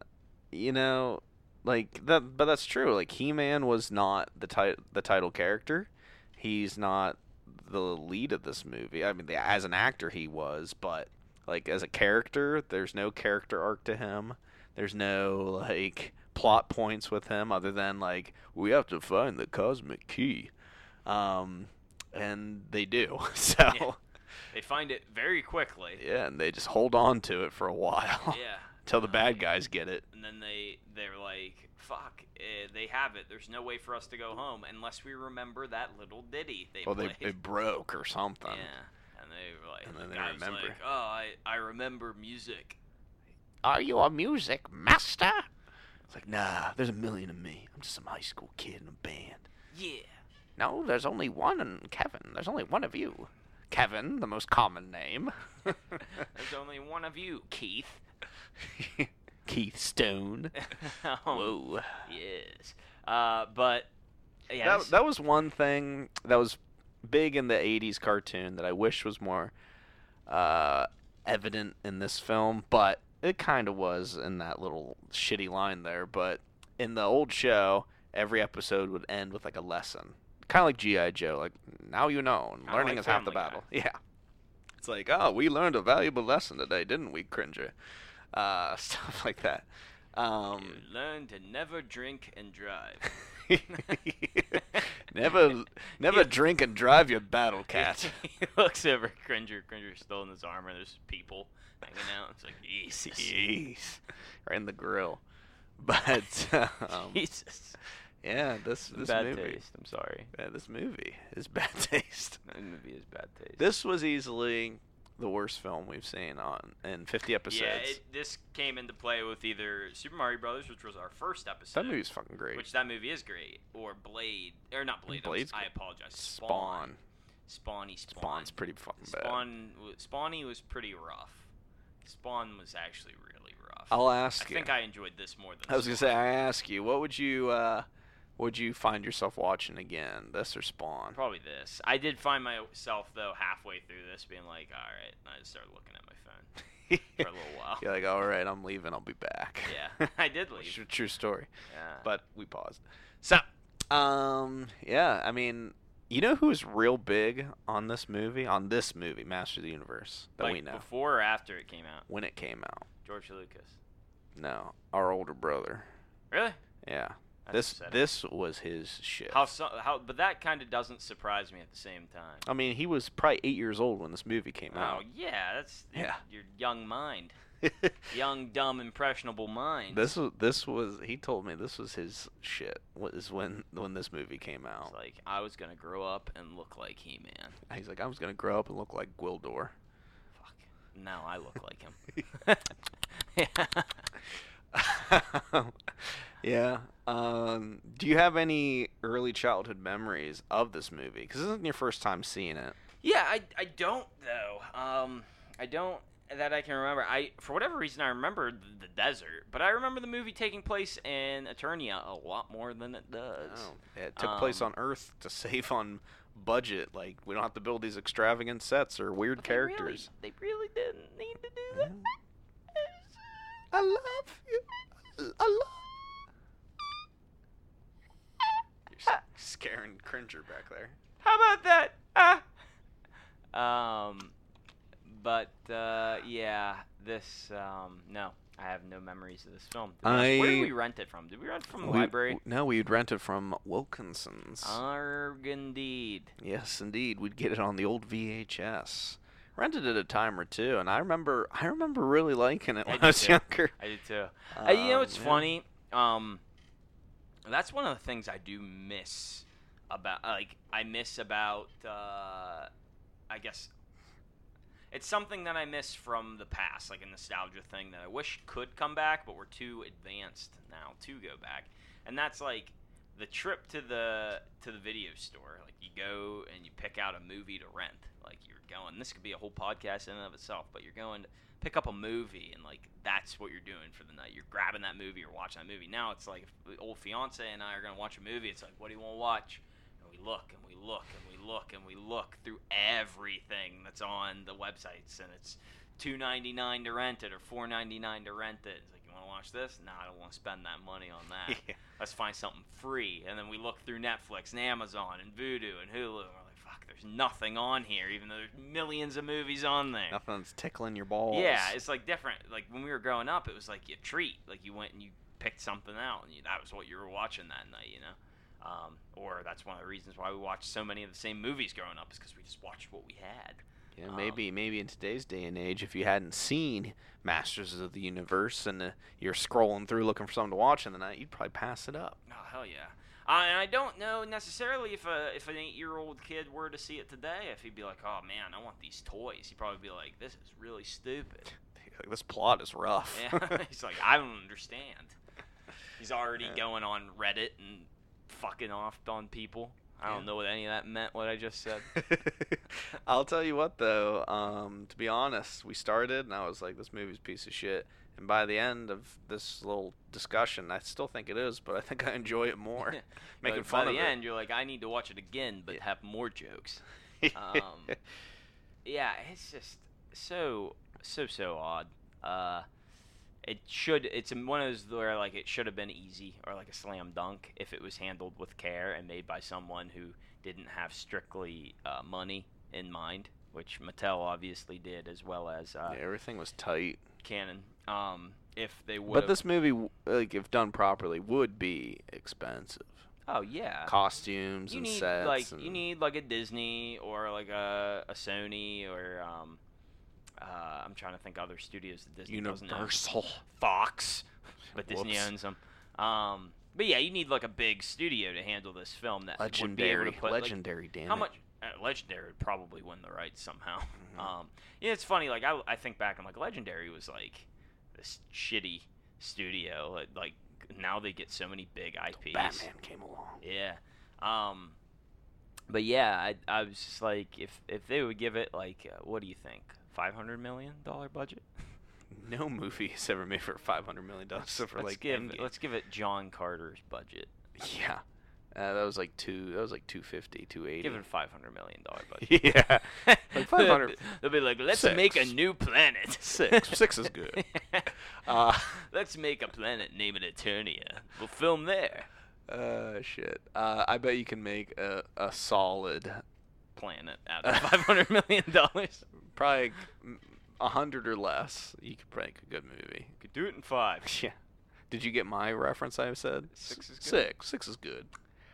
but that's true. Like, He-Man was not the title character. He's not the lead of this movie. I mean, as an actor, he was, but, as a character, there's no character arc to him. There's no, plot points with him other than, we have to find the cosmic key. And they do. So... Yeah. They find it very quickly. Yeah, and they just hold on to it for a while. Yeah. Until the bad guys get it. And then they're like, fuck, they have it. There's no way for us to go home unless we remember that little ditty they played. It broke or something. Yeah. And they were like, And then the they guy was remember. like, oh, I remember music. Are you a music master? It's like, nah, there's a million of me. I'm just some high school kid in a band. Yeah. No, there's only one in Kevin. There's only one of you. Kevin, the most common name. There's only one of you, Keith. Keith Stone. Whoa. Yes. But yeah, That was one thing that was big in the 80s cartoon that I wish was more evident in this film, but it kind of was in that little shitty line there. But in the old show, every episode would end with a lesson. Kind of like G.I. Joe, now you know, and learning is half the Family battle. Yeah. It's like, oh, we learned a valuable lesson today, didn't we, Cringer? Stuff like that. You learn to never drink and drive. never drink and drive your battle cat. He looks over at Cringer's still in his armor. There's people hanging out. It's like, Jesus. Jeez. Right in the grill. But, Jesus. yeah, this Bad movie. taste. I'm sorry. Yeah, this movie is bad taste. That movie is bad taste. This was easily the worst film we've seen in 50 episodes. Yeah, this came into play with either Super Mario Brothers, which was our first episode. That movie's fucking great. Which that movie is great. Or Blade. Or not Blade. Blade's I good. apologize. Spawn. Spawn. Spawn's pretty fucking bad. Spawny was pretty rough. Spawn was actually really rough. I'll ask you. I think I enjoyed this more than I was going to Spawn. say, I ask you, what would you find yourself watching again, this or Spawn? Probably this. I did find myself, though, halfway through this being like, all right. And I just started looking at my phone for a little while. You're like, all right, I'm leaving. I'll be back. Yeah, I did leave. True story. Yeah. But we paused. So, yeah, I mean, You know who's real big on this movie? On this movie, Master of the Universe, that like we know. before or after it came out? When it came out. George Lucas. No, our older brother. Really? Yeah. That's upsetting. This was his shit. But that kind of doesn't surprise me at the same time. I mean, he was probably 8 years old when this movie came Oh out. yeah, that's Yeah. your young mind, young, dumb, impressionable mind. This was he told me this was his shit. Was when this movie came out. It's like I was gonna grow up and look like He-Man. He's like, I was gonna grow up and look like Gwildor. Fuck. Now I look like him. Yeah. Do you have any early childhood memories of this movie? Because this isn't your first time seeing it. Yeah, I don't though. I don't that I can remember. For whatever reason I remember the desert, but I remember the movie taking place in Eternia a lot more than it does. Oh, it took place on Earth to save on budget. Like, we don't have to build these extravagant sets or weird But characters. They really didn't need to do that. I love you. I love. You're scaring Cringer back there. How about that? Yeah, this, no, I have no memories of this film. Where did we rent it from? Did we rent it from the library? No, we'd rent it from Wilkinson's. Arg, indeed. Yes, indeed. We'd get it on the old VHS. Rented it a time or two, and I remember really liking it when I was younger. I did too. You know what's funny? That's one of the things I do miss about, I guess, it's something that I miss from the past, like a nostalgia thing that I wish could come back, but we're too advanced now to go back. And that's like the trip to the video store. Like, you go and you pick out a movie to rent. Like, you're going, this could be a whole podcast in and of itself, but you're going to pick up a movie, and like that's what you're doing for the night. You're grabbing that movie or watching that movie. Now it's like, if the old fiance and I are going to watch a movie, it's like, what do you want to watch? We look and we look and we look and we look through everything that's on the websites, and it's $2.99 to rent it or $4.99 to rent it. It's like, you want to watch this? No, I don't want to spend that money on that. Yeah. Let's find something free. And then we look through Netflix and Amazon and Vudu and Hulu, and we're like, fuck, there's nothing on here, even though there's millions of movies on there. Nothing's tickling your balls. Yeah, it's like different. Like when we were growing up, it was like a treat. Like you went and you picked something out, and that was what you were watching that night, you know. Or that's one of the reasons why we watched so many of the same movies growing up, is because we just watched what we had. Yeah, maybe in today's day and age, if you hadn't seen Masters of the Universe and you're scrolling through looking for something to watch in the night, you'd probably pass it up. Oh, hell yeah. And I don't know necessarily if an 8-year-old kid were to see it today, if he'd be like, oh man, I want these toys. He'd probably be like, this is really stupid. Like, this plot is rough. Yeah, he's like, I don't understand. He's already going on Reddit and fucking off on people. I don't know what any of that meant, what I just said. I'll tell you what, though. To be honest, we started, and I was like, this movie's a piece of shit. And by the end of this little discussion, I still think it is, but I think I enjoy it more. Making fun of it. By the end, you're like, I need to watch it again, but have more jokes. Yeah, it's just so odd. It's one of those where like it should have been easy or like a slam dunk if it was handled with care and made by someone who didn't have strictly money in mind, which Mattel obviously did, as well as everything was tight. Canon. If they would. But this movie, like if done properly, would be expensive. Oh yeah. Costumes and sets. You need like a Disney or like a Sony or I'm trying to think other studios that Disney doesn't own. Universal. Fox, but Disney owns them. But yeah, you need like a big studio to handle this film that would be able to put legendary. Like, damn how it. much? Legendary would probably win the rights somehow. Yeah, it's funny. Like I think back, I'm like, Legendary was like this shitty studio. Like now they get so many big IPs. Batman came along. Yeah. But yeah, I was just like, if they would give it like, what do you think? $500 million budget? No movie has ever made for $500 million. Let's give it John Carter's budget. Yeah. That was like 250, 280. Give it a $500 million budget. Yeah. Like 500. They'll be like, let's 6. make a new planet. 6 is good. Let's make a planet, name it Eternia. We'll film there. Shit. I bet you can make a solid, Planet out of $500 million. probably 100 or less. You could make a good movie. Could do it in 5. Yeah. Did you get my reference? I said 6 is good. 6. 6 is good.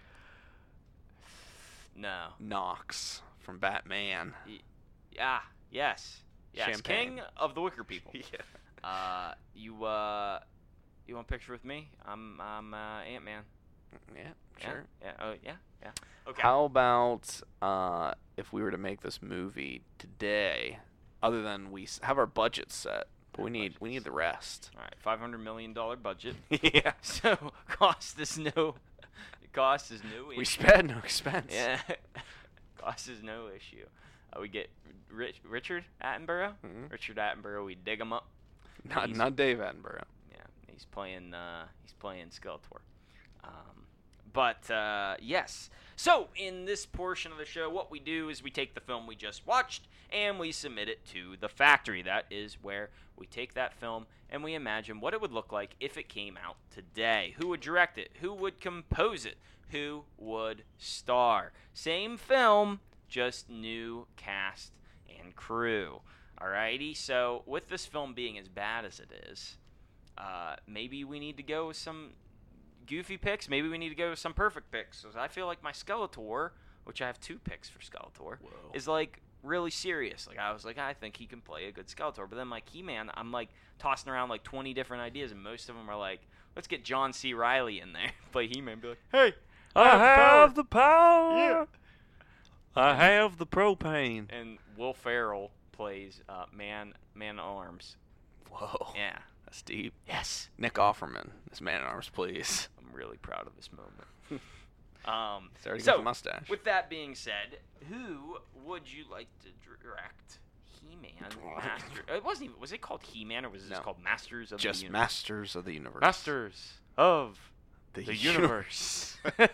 No. Knox from Batman. Yeah. Yes. Yes. Champagne. King of the Wicker People. Yeah. You want a picture with me? I'm Ant-Man. Yeah. Sure. Yeah. Oh yeah. Yeah. Okay. How about if we were to make this movie today? Other than we have our budget set, but we need the rest. All right. $500 million budget. Yeah. So cost is no issue. We spend no expense. Yeah. Cost is no issue. We get Richard Attenborough. Mm-hmm. Richard Attenborough. We dig him up. Not Dave Attenborough. Yeah. He's playing Skeletor. But yes. So in this portion of the show, what we do is we take the film we just watched and we submit it to the factory. That is where we take that film and we imagine what it would look like if it came out today. Who would direct it? Who would compose it? Who would star? Same film, just new cast and crew. Alrighty, so with this film being as bad as it is, maybe we need to go with some goofy picks. Maybe we need to go with some perfect picks. So I feel like my Skeletor, which I have 2 picks for Skeletor, is like really serious. Like I was like, I think he can play a good Skeletor. But then like He-Man, I'm like tossing around like 20 different ideas, and most of them are like, let's get John C. Reilly in there, play He-Man, be like, hey, I have the power. Yeah. I have the propane. And Will Ferrell plays Man-at-Arms. Whoa. Yeah. That's deep. Yes. Nick Offerman as Man-at-Arms, please. I'm really proud of this moment. He's already So, got the mustache. with that being said, who would you like to direct He-Man? It wasn't even. Was it called He-Man or was it just called Masters of the Universe? Just Masters of the Universe. Masters of the Universe.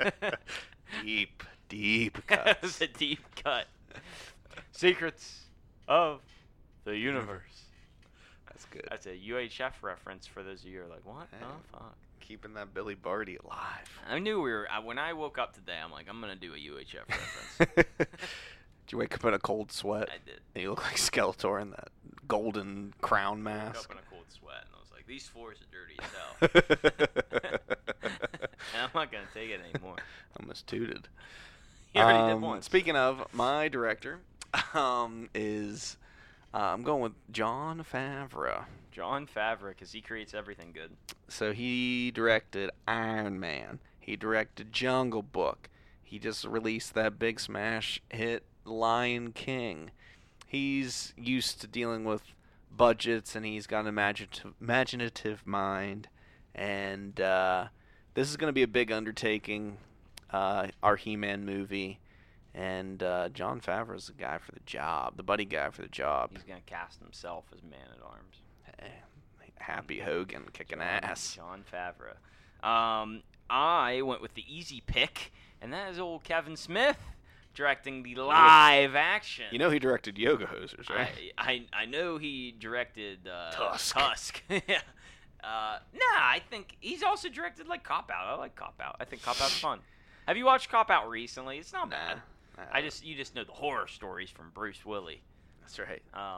Deep That cuts. was a deep cut. Secrets of the Universe. That's good. That's a UHF reference for those of you who are like, what the fuck? Keeping that Billy Barty alive. I knew we were. When I woke up today, I'm like, I'm gonna do a UHF reference. Did you wake up in a cold sweat? I did. And you look like Skeletor in that golden crown Woke mask. up in a cold sweat, and I was like, these floors are dirty as hell. And I'm not gonna take it anymore. Almost tooted. You already did once. Speaking of, my director is I'm going with Jon Favreau. Jon Favreau, because he creates everything good. So he directed Iron Man. He directed Jungle Book. He just released that big smash hit Lion King. He's used to dealing with budgets, and he's got an imaginative mind. And this is going to be a big undertaking, our He-Man movie. And Jon Favreau's the guy for the job, the buddy guy for the job. He's gonna cast himself as Man-at-Arms. Happy Hogan kicking ass. Jon Favreau. I went with the easy pick, and that is old Kevin Smith directing the live action. You know he directed Yoga Hosers, right? I know he directed Tusk. Yeah. I think he's also directed like Cop Out. I like Cop Out. I think Cop Out's fun. Have you watched Cop Out recently? It's not bad. You just know the horror stories from Bruce Willis. That's right.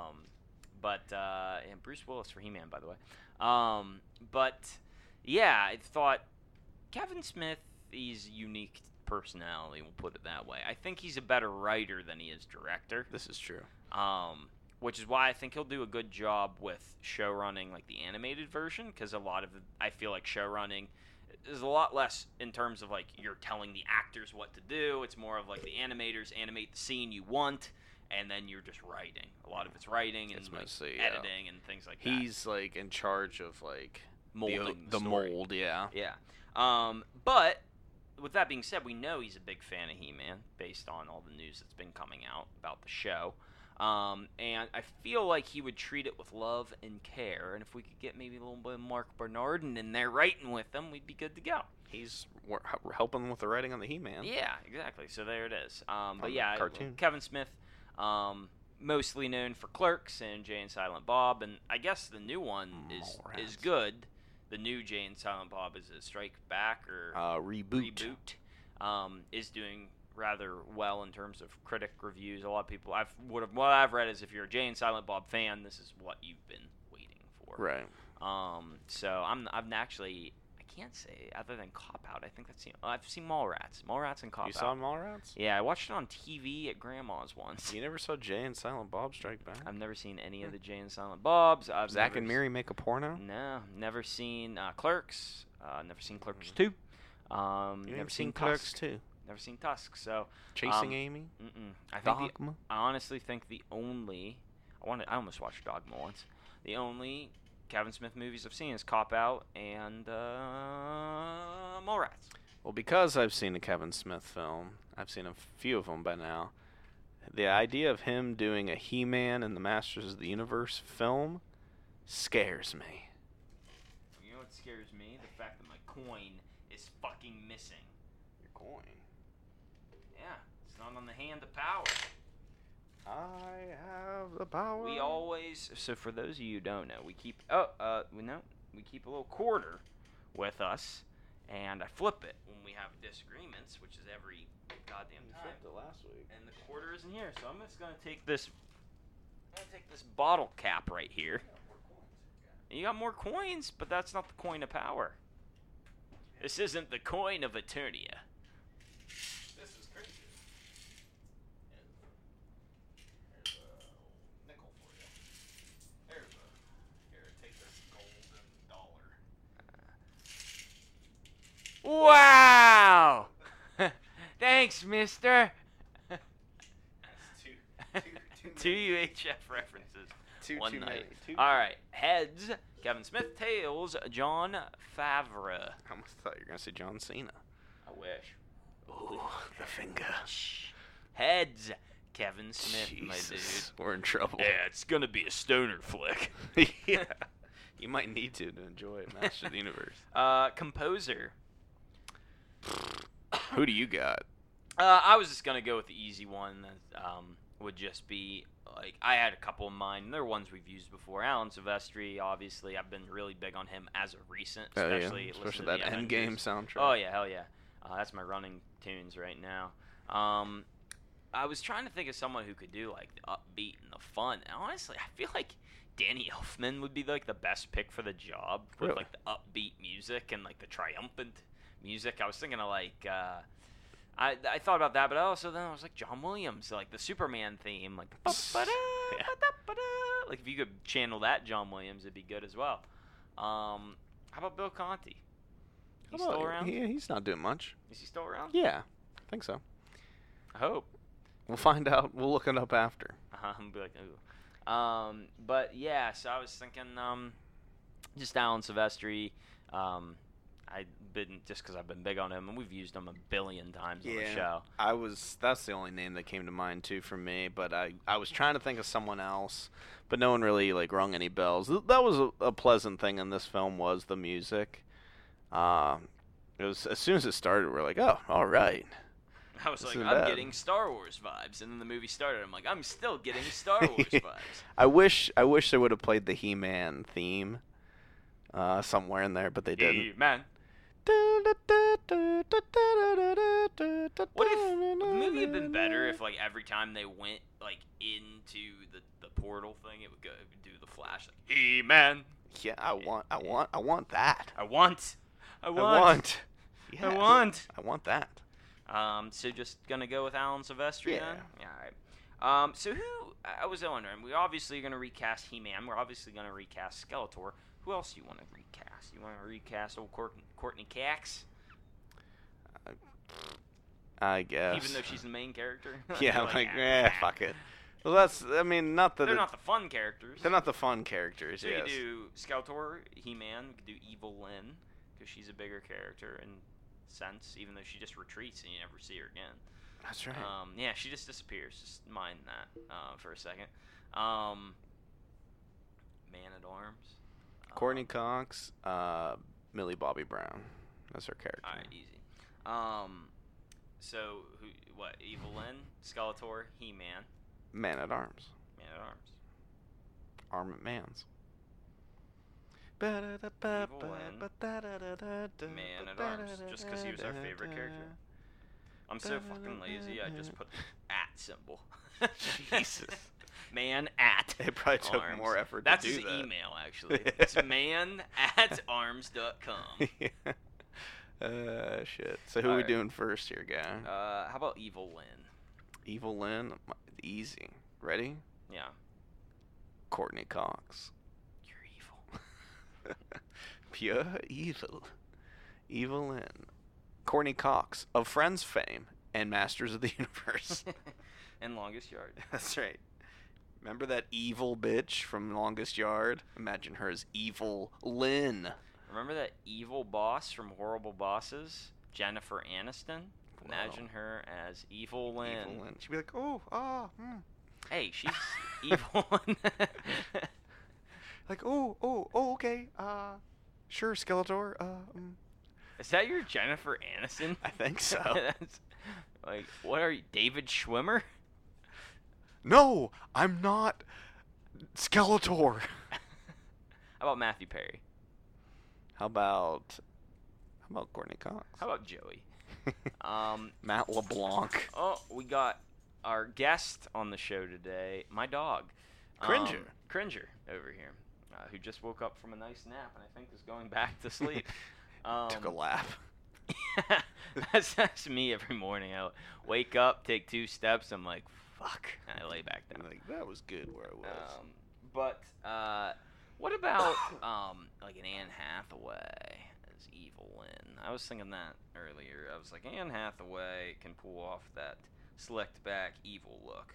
And Bruce Willis for He-Man, by the way. But yeah, I thought Kevin Smith, he's unique personality. We'll put it that way. I think he's a better writer than he is director. This is true. Which is why I think he'll do a good job with show running, like the animated version, because I feel like show running is a lot less in terms of like you're telling the actors what to do. It's more of like the animators animate the scene you want, and then you're just writing. A lot of it's writing and mostly, editing and things like that. He's like in charge of like molding the story. mold, yeah. Yeah. But with that being said, we know he's a big fan of He-Man based on all the news that's been coming out about the show. And I feel like he would treat it with love and care. And if we could get maybe a little bit of Mark Bernardin in there writing with him, we'd be good to go. He's helping with the writing on the He-Man. Yeah, exactly. So there it is. But yeah, cartoon. Kevin Smith, mostly known for Clerks and Jay and Silent Bob, and I guess the new one is good. the new Jay and Silent Bob, is it Strike Back or Reboot. Is doing rather well in terms of critic reviews. A lot of people, what I've read is if you're a Jay and Silent Bob fan, this is what you've been waiting for. Right. So I'm actually, I can't say other than Cop Out. I think I've seen Mallrats and Cop Out. You saw Mallrats? Yeah, I watched it on TV at Grandma's once. You never saw Jay and Silent Bob Strike Back? I've never seen any of the Jay and Silent Bobs. Zack and Miri make a porno? No, never seen Clerks. Never seen Clerks 2. Never seen Clerks Tusk. 2. Never seen Tusk. So Chasing Amy? I think Dogma? I honestly think the only I almost watched Dogma once. The only Kevin Smith movies I've seen is Cop Out and Mallrats. Well, because I've seen a Kevin Smith film, I've seen a few of them by now, the idea of him doing a He-Man and the Masters of the Universe film scares me. You know what scares me? The fact that my coin is fucking missing. Your coin? Yeah, it's not on the hand of power. I have the power. We always, so for those of you who don't know, we keep we keep a little quarter with us, and I flip it when we have disagreements, which is every goddamn time. You flipped it last week. And the quarter isn't here, so I'm just gonna take this. Bottle cap right here. You got more coins, but that's not the coin of power. This isn't the coin of Eternia. This is crazy. There's a nickel for you. Here, take this golden dollar. Wow! Thanks, mister. That's Two UHF references. One too night. many. All right. Heads, Kevin Smith. Tails, Jon Favreau. I almost thought you were going to say John Cena. I wish. Ooh, the finger. Heads, Kevin Smith, Jesus, my dude. we're in trouble. Yeah, it's going to be a stoner flick. Yeah. You might need to enjoy Master of the Universe. Composer. Who do you got? I was just going to go with the easy one that would just be, like, I had a couple in mind, and they're ones we've used before. Alan Silvestri, obviously, I've been really big on him as of recent, especially Especially listening that to the Endgame Avengers. soundtrack. Oh, yeah, hell yeah. That's my running tunes right now. I was trying to think of someone who could do, like, the upbeat and the fun. And honestly, I feel like Danny Elfman would be, like, the best pick for the job with, Really? like, the upbeat music and, like, the triumphant music. I was thinking of, like, I thought about that, but also then I was like John Williams, like the Superman theme, like like if you could channel that John Williams, it'd be good as well. How about Bill Conti? He's still around? Yeah, he's not doing much. Is he still around? Yeah, I think so. I hope. We'll find out. We'll look it up after. I'm be like, ooh. But yeah, so I was thinking, just Alan Silvestri. I've been just because I've been big on him, and we've used him a billion times on the show. That's the only name that came to mind too for me. But I was trying to think of someone else, but no one really like rung any bells. That was a pleasant thing in this film was the music. It was as soon as it started, we're like, oh, all right. I was This like, isn't I'm bad. getting Star Wars vibes, and then the movie started. I'm like, I'm still getting Star Wars vibes. I wish they would have played the He-Man theme somewhere in there, but they didn't. Man. What if the movie had been better if, like, every time they went, like, into the portal thing, it would do the flash, like, He-Man. Yeah, I want that. I want. Yes, I want. I want that. So just gonna go with Alan Silvestri Yeah. then? Yeah, all right. So who, I was wondering, we obviously are gonna recast He-Man, we're obviously gonna recast Skeletor. Who else do you want to recast? You want to recast old Courtney Cox? I guess. Even though she's the main character? Yeah, You're like, fuck it. Well, not that they're not the fun characters. they're not the fun characters. So yes. you do Skeletor, He-Man, you could do Evil Lynn, because she's a bigger character in sense, even though she just retreats and you never see her again. That's right. Yeah, she just disappears. Just mind that for a second. Man-at-Arms. Courtney Cox, Millie Bobby Brown. That's her character. All right, easy. So what? Evil Lynn, Skeletor, He-Man, Man at Arms. Man-at-Arms. Armament Mans. Man at Arms, just because he was our favorite character. I'm so fucking lazy, I just put the at symbol. Jesus. Man at It probably took arms. more effort That's to do his that. email, actually. It's man@arms.com. Shit. So who are we Alright. doing first here, guy? How about Evil Lynn? Evil Lynn? Easy. Ready? Yeah. Courtney Cox. You're evil. Pure evil. Evil Lynn. Courtney Cox of Friends fame and Masters of the Universe. And Longest Yard. That's right. Remember that evil bitch from Longest Yard? Imagine her as Evil Lynn. Remember that evil boss from Horrible Bosses? Jennifer Aniston? Imagine her as Evil Lynn. Evil Lynn. She'd be like, oh, Hey, she's evil. Like, oh, okay. Sure, Skeletor. Is that your Jennifer Aniston? I think so. That's, like, what are you, David Schwimmer? No, I'm not Skeletor. How about Matthew Perry? How about Courtney Cox? How about Joey? Matt LeBlanc. Oh, we got our guest on the show today, my dog. Cringer. Cringer over here, who just woke up from a nice nap and I think is going back to sleep. Took a lap. That's me every morning. I wake up, take 2 steps, I'm like, fuck, and I lay back down. Like, that was good where I was. But what about like an Anne Hathaway as Evil Lynn? I was thinking that earlier. I was like, Anne Hathaway can pull off that slicked back evil look.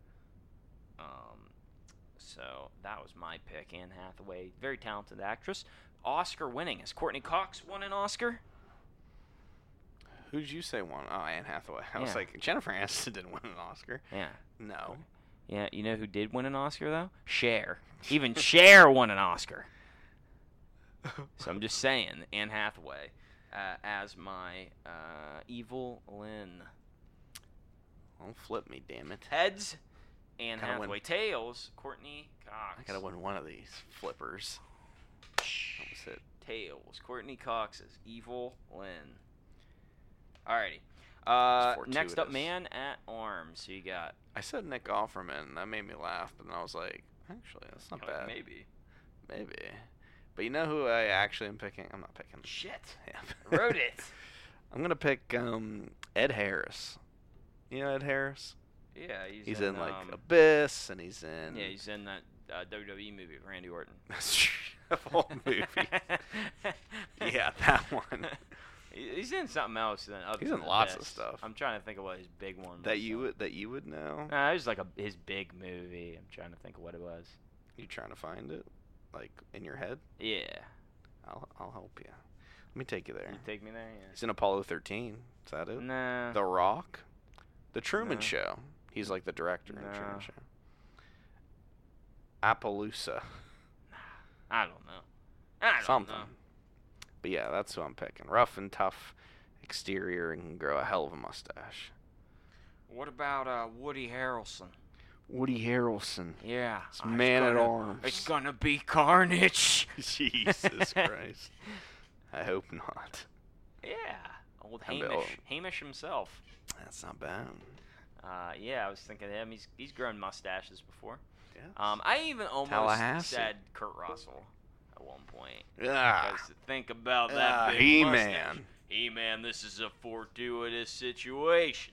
So that was my pick. Anne Hathaway, very talented actress, Oscar winning. Has Courtney Cox won an Oscar? Who did you say won? Oh, Anne Hathaway. I was Yeah. like, Jennifer Aniston didn't win an Oscar. Yeah. No. Yeah, you know who did win an Oscar, though? Cher. Even Cher won an Oscar. So I'm just saying, Anne Hathaway as my Evil Lynn. Don't flip me, damn it. Heads, Anne Gotta Hathaway. win. Tails, Courtney Cox. I gotta win one of these flippers. That was it. Tails, Courtney Cox as Evil Lynn. Alrighty. It's Next up, fortuitous. Man at Arms. So you got... I said Nick Offerman, and that made me laugh, but then I was like, actually, that's not bad. Maybe. Maybe. But you know who I actually am picking? I'm not picking. Shit. Yeah. Wrote it. I'm gonna pick Ed Harris. You know Ed Harris? Yeah, He's in like Abyss, and he's in. Yeah, he's in that WWE movie with Randy Orton. The whole movie. Yeah, that one. He's in something else. He's in lots of stuff. I'm trying to think of what his big one was. That you would know. Nah, it was like his big movie. I'm trying to think of what it was. You trying to find it, like in your head? Yeah. I'll help you. Let me take you there. You take me there? Yeah. He's in Apollo 13. Is that it? Nah. The Rock. The Truman No. Show. He's like the director in No. Truman Show. Appaloosa. I don't know. I don't Something. know. But yeah, that's who I'm picking. Rough and tough exterior and can grow a hell of a mustache. What about Woody Harrelson? Woody Harrelson. Yeah. It's Man at Arms. It's gonna be carnage. Jesus Christ. I hope not. Yeah. Old I bet- Hamish himself. That's not bad. Yeah, I was thinking of him. He's grown mustaches before. Yeah. I even almost Tallahassee. said Kurt Russell at one point. Ah, Because think about that big He-Man. mustache. He-Man, this is a fortuitous situation.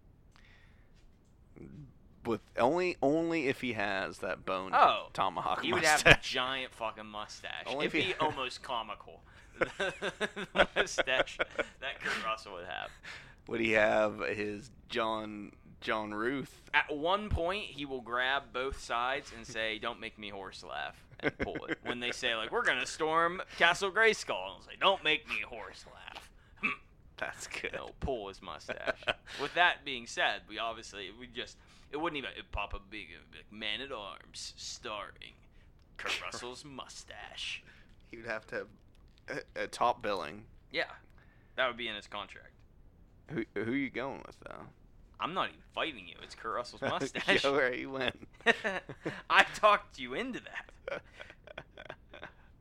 With only if he has that bone tomahawk He would mustache. have a giant fucking mustache. Only It'd if he- be almost comical. The mustache that Kurt Russell would have. Would he have his John Ruth? At one point, he will grab both sides and say, "Don't make me horse laugh," and pull it. When they say, like, "We're gonna storm Castle Grayskull," and say, "Don't make me horse laugh." That's good. He'll pull his mustache. With that being said, it wouldn't even it'd pop up big, it'd be like Man at Arms starring Kurt Russell's mustache. He would have to have a top billing. Yeah, that would be in his contract. Who you going with though? I'm not even fighting you. It's Kurt Russell's mustache. Yo, where you win. I talked you into that.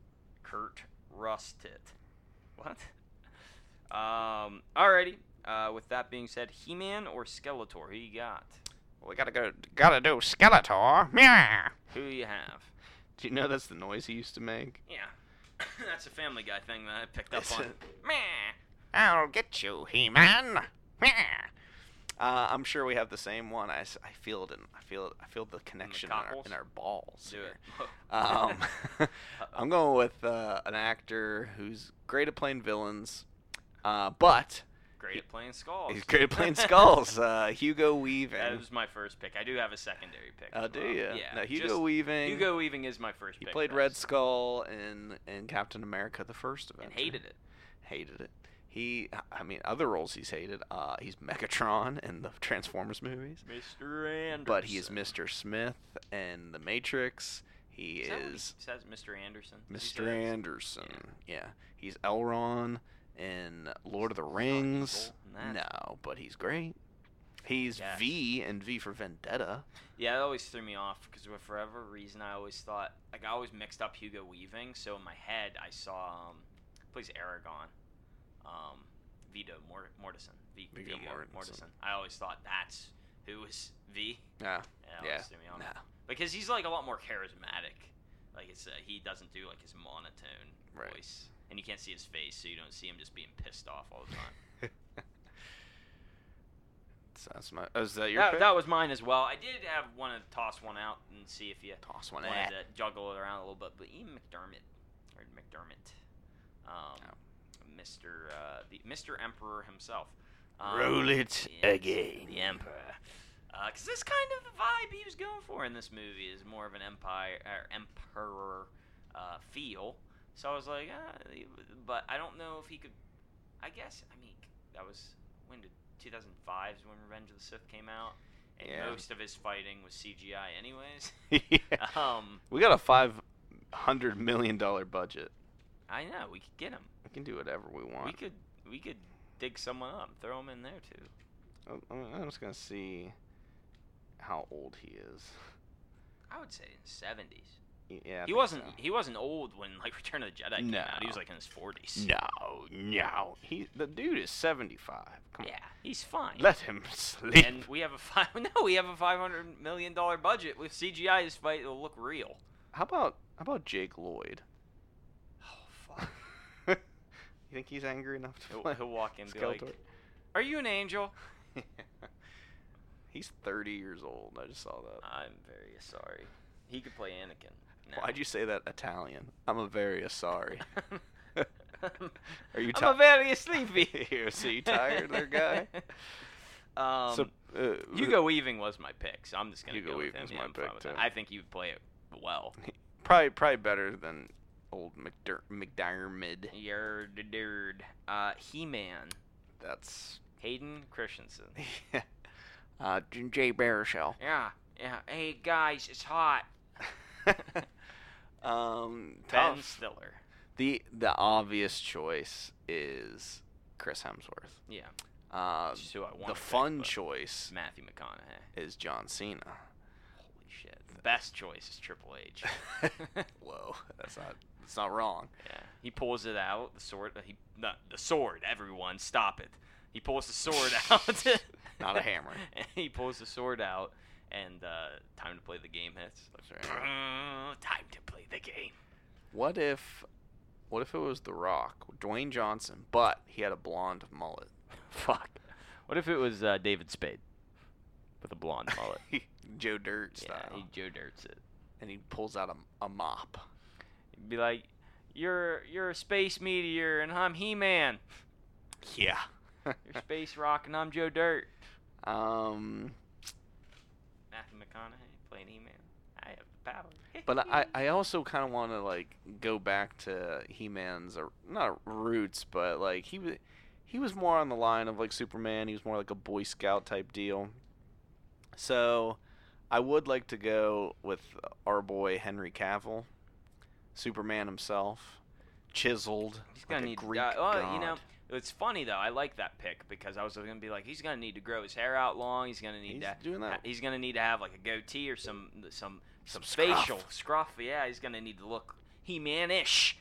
Kurt Rustit. What? Alrighty. With that being said, He-Man or Skeletor? Who you got? We gotta do Skeletor. Meow. Who you have? Do you know that's the noise he used to make? Yeah. That's a Family Guy thing that I picked up on. Meh. I'll get you, He-Man. Meow. I'm sure we have the same one. I feel it. I feel the connection in our balls. Do it. I'm going with an actor who's great at playing villains, but great at playing skulls. he's great at playing skulls. Hugo Weaving. That was my first pick. I do have a secondary pick. Oh, do you? Yeah. No, Hugo Weaving. Hugo Weaving is my first pick. He played Red Skull in Captain America: The First Avenger. And hated it. Hated it. Other roles he's hated. He's Megatron in the Transformers movies. Mr. Anderson. But he is Mr. Smith in The Matrix. He is says Mr. Anderson. Mr. Anderson. Yeah. He's Elrond in Lord of the Rings. No, but he's great. He's V in V for Vendetta. Yeah, that always threw me off because for whatever reason I always thought, like, I always mixed up Hugo Weaving. So in my head I saw plays Aragon. Viggo Mortensen. Viggo Mortensen. I always thought that's who was V. Yeah. Yeah. No. Because he's like a lot more charismatic. Like it's he doesn't do like his monotone voice, and you can't see his face, so you don't see him just being pissed off all the time. So that's my. Is that your pick? That was mine as well. I did want to toss one out and see if you wanted to juggle it around a little bit, but Ian McDermott. Mr. Emperor himself. Roll it again. The Emperor. Because that's kind of the vibe he was going for in this movie, is more of an emperor feel. So I was like, but I don't know if he could. I mean, that was when did 2005 is when Revenge of the Sith came out, and most of his fighting was CGI, anyways. Yeah. We got a $500 million budget. I know, we could get him. We can do whatever we want. We could dig someone up, throw him in there too. I'm just gonna see how old he is. I would say in his 70s. Yeah. He wasn't old when like Return of the Jedi came out. He was like in his 40s. No. The dude is 75. Come on. He's fine. Let him sleep. And we have a $500 million budget with CGI. This fight will look real. How about Jake Lloyd? Oh fuck. You think he's angry enough to play? He'll walk in and be like, "Are you an angel?" He's 30 years old. I just saw that. I'm very sorry. He could play Anakin. No. Why'd you say that Italian? I'm very sorry. Are you I'm very sleepy. So you tired there, guy? Hugo Weaving was my pick, so I'm just going to go with him. Hugo Weaving's my pick, too. I think he would play it well. Probably better than old McDermott. You're the dude. He-Man. That's Hayden Christensen. Jay Baruchel. Yeah. Hey guys, it's hot. Ben Stiller. The obvious choice is Chris Hemsworth. Yeah. The fun choice, Matthew McConaughey, is John Cena. Holy shit! The best choice is Triple H. Whoa, that's not wrong. Yeah, he pulls it out. The sword. The sword. Everyone, stop it. He pulls the sword out. Not a hammer. He pulls the sword out, and time to play the game hits. That's right. Time to play the game. What if it was The Rock, Dwayne Johnson, but he had a blonde mullet? Fuck. What if it was David Spade with a blonde mullet? Joe Dirt style. Yeah, he Joe Dirt's it. And he pulls out a mop. He'd be like, "You're a space meteor, and I'm He-Man." Yeah. You're Space Rock, and I'm Joe Dirt. Matthew McConaughey playing He-Man. I have the power. But I also kind of want to like go back to He-Man's not roots, but like he was more on the line of like Superman. He was more like a Boy Scout type deal. So I would like to go with our boy Henry Cavill, Superman himself, chiseled. He's gonna like need a Greek god. You god. know, it's funny though. I like that pick because I was gonna be like, he's gonna need to grow his hair out long. He's gonna need doing that. He's gonna need to have like a goatee or some facial scruff. Yeah, he's gonna need to look He-Man-ish.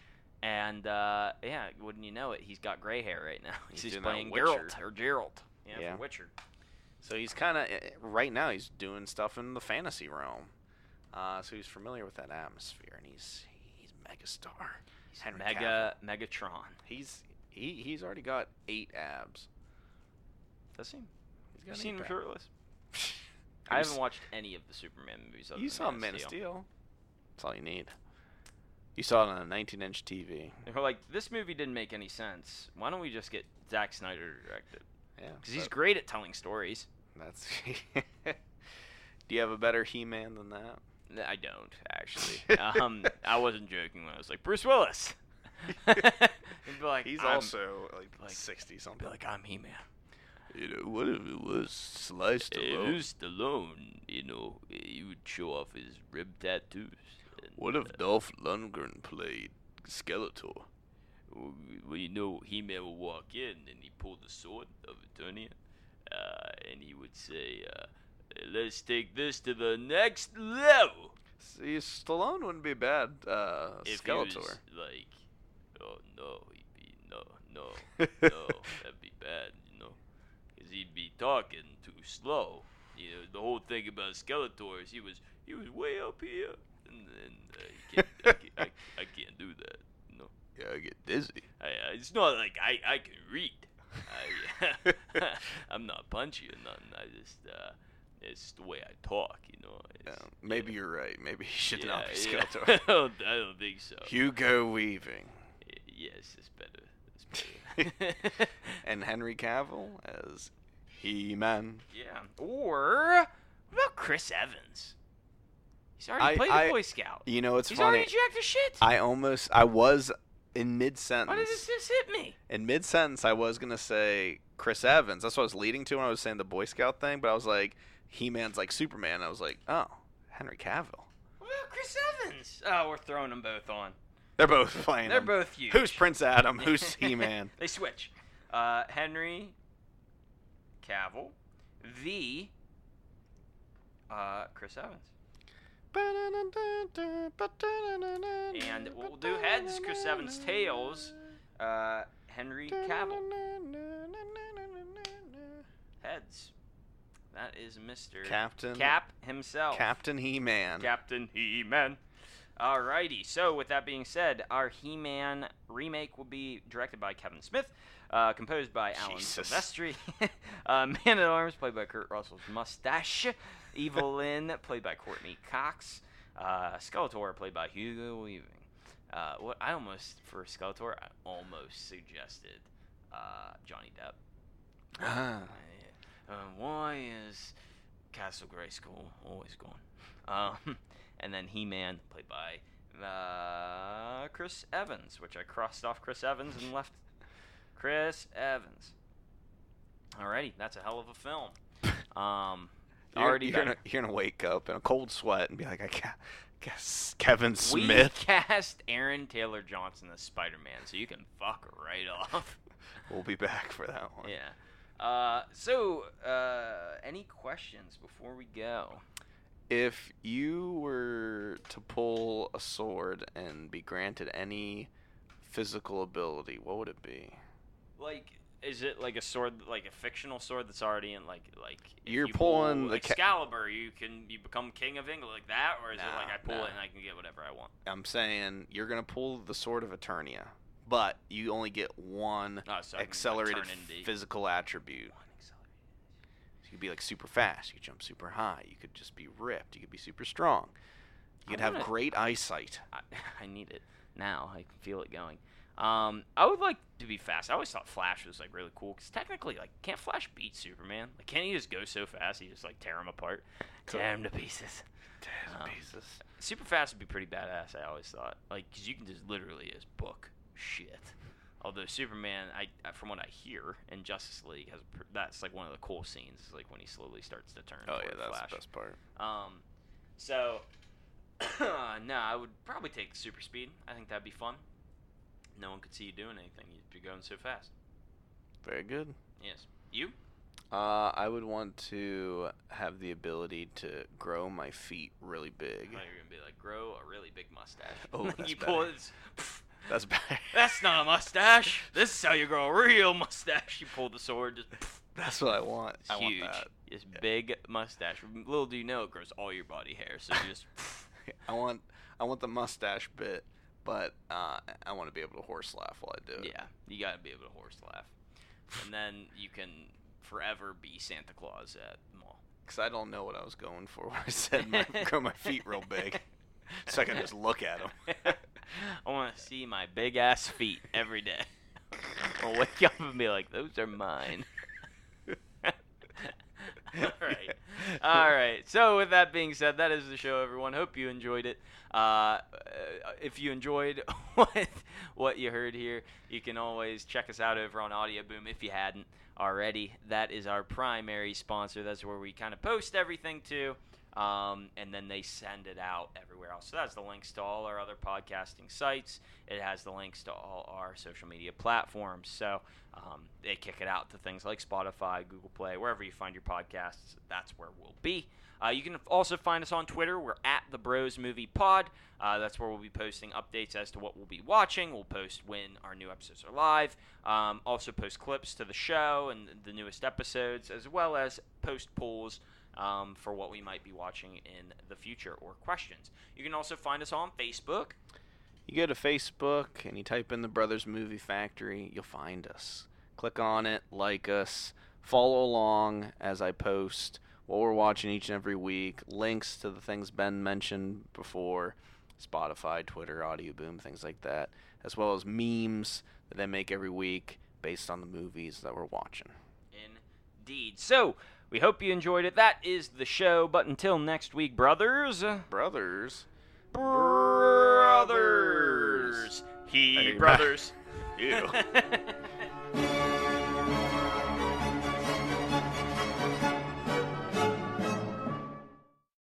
And yeah, wouldn't you know it, he's got gray hair right now. He's doing that playing Witcher. Geralt. Yeah, Yeah. for Witcher. So he's kind of right now. He's doing stuff in the fantasy realm. So he's familiar with that atmosphere, and he's megastar. He's Henry Cavill. Megatron. He's already got 8 abs. Does he? He's You got seen him 8 shirtless? abs. I haven't watched any of the Superman movies. Other You than saw Man Man of Steel. That's all you need. You saw it on a 19-inch TV. They were like, this movie didn't make any sense. Why don't we just get Zack Snyder to direct it? Yeah, Because he's great at telling stories. That's. Do you have a better He-Man than that? I don't, actually. I wasn't joking when I was like, Bruce Willis. He'd be like, He's I'm, also like 60 I'd something. be like, I'm He-Man. You know, what if it was Sliced It was Stallone, you know, he would show off his rib tattoos. And, What if Dolph Lundgren played Skeletor? well, you know, He-Man would walk in and he'd pull the sword of Eternia, and he would say, let's take this to the next level. See, Stallone wouldn't be bad. If Skeletor. he was like, oh no, he'd be, no, that'd be bad, you know, because he'd be talking too slow. You know, the whole thing about Skeletor is he was way up here, and I can't do that, you know. Yeah, I get dizzy. It's not like I can read. I'm not punchy or nothing. I just it's just the way I talk, you know. Maybe you're right. Maybe he should not be Yeah. Skeletor. I don't think so. Hugo Weaving. Yes, it's better. And Henry Cavill as He-Man. Yeah. Or what about Chris Evans? He's already played the Boy Scout. You know, it's He's funny. already jacked the shit. I was in mid-sentence. Why did this just hit me? In mid-sentence, I was going to say Chris Evans. That's what I was leading to when I was saying the Boy Scout thing, but I was like, He-Man's like Superman. I was like, oh, Henry Cavill. What about Chris Evans? Oh, we're throwing them both on. They're both playing They're him. both huge. Who's Prince Adam? Who's He-Man? They switch. Henry Cavill, the Chris Evans. And we'll do heads, Chris Evans. Tails, Henry Cavill. Heads. That is Mr. Captain Cap himself. Captain He-Man. Captain He-Man. Alrighty, so with that being said, our He-Man remake will be directed by Kevin Smith, composed by Alan Jesus. Silvestri, Man-at-Arms, played by Kurt Russell's mustache, Evelyn, played by Courtney Cox, Skeletor, played by Hugo Weaving. For Skeletor, I almost suggested Johnny Depp. Ah. Why is Castle Grayskull always gone? And then He-Man, played by Chris Evans, which I crossed off Chris Evans and left Chris Evans. Alrighty, that's a hell of a film. You're gonna wake up in a cold sweat and be like, I guess Kevin Smith. We cast Aaron Taylor Johnson as Spider-Man, so you can fuck right off. We'll be back for that one. Yeah. Any questions before we go? If you were to pull a sword and be granted any physical ability, what would it be? Like, is it like a sword, like a fictional sword that's already in like? If You're you pulling pull the Excalibur, you become king of England like that, or is it like I pull Nah. it and I can get whatever I want? I'm saying you're gonna pull the sword of Eternia, but you only get one Oh, so I can, accelerated turn into physical attribute. one accelerated. So you could be like super fast. You could jump super high. You could just be ripped. You could be super strong. You could have great eyesight. I need it now. I can feel it going. I would like to be fast. I always thought Flash was like really cool because technically, like, can't Flash beat Superman? Like, can't he just go so fast he just like tear him apart, tear him to pieces? Super fast would be pretty badass. I always thought, like, because you can just literally just book shit. Although Superman, from what I hear, in Justice League that's like one of the cool scenes, is like when he slowly starts to turn. Oh toward yeah, that's Flash. the best part. So no, I would probably take super speed. I think that'd be fun. No one could see you doing anything. You'd be going so fast. Very good. Yes. You? I would want to have the ability to grow my feet really big. Oh, you're gonna be like, grow a really big mustache. Oh, that's you pull better. this. That's bad. That's not a mustache. This is how you grow a real mustache. You pull the sword, just That's what I want. it's I huge. want that. This big mustache. Little do you know, it grows all your body hair. So you just I want the mustache bit, but I want to be able to horse laugh while I do it. yeah, you gotta be able to horse laugh, and then you can forever be Santa Claus at the mall. Because I don't know what I was going for when I said grow my feet real big, so I can just look at them. I want to see my big ass feet every day. I'll wake up and be like, those are mine. All right. So with that being said, that is the show, everyone. Hope you enjoyed it. If you enjoyed what you heard here, you can always check us out over on Audio Boom if you hadn't already. That is our primary sponsor. That's where we kind of post everything to. And then they send it out everywhere else. So that's the links to all our other podcasting sites. It has the links to all our social media platforms. So they kick it out to things like Spotify, Google Play, wherever you find your podcasts. That's where we'll be. You can also find us on Twitter. We're at the Bros Movie Pod. That's where we'll be posting updates as to what we'll be watching. We'll post when our new episodes are live. Also post clips to the show and the newest episodes, as well as post polls for what we might be watching in the future or questions. You can also find us on Facebook. You go to Facebook and you type in the Brothers Movie Factory, you'll find us. Click on it, like us, follow along as I post what we're watching each and every week, links to the things Ben mentioned before, Spotify, Twitter, Audio Boom, things like that, as well as memes that I make every week based on the movies that we're watching. Indeed. So, we hope you enjoyed it. That is the show. But until next week, brothers. Brothers. He brothers. Ew.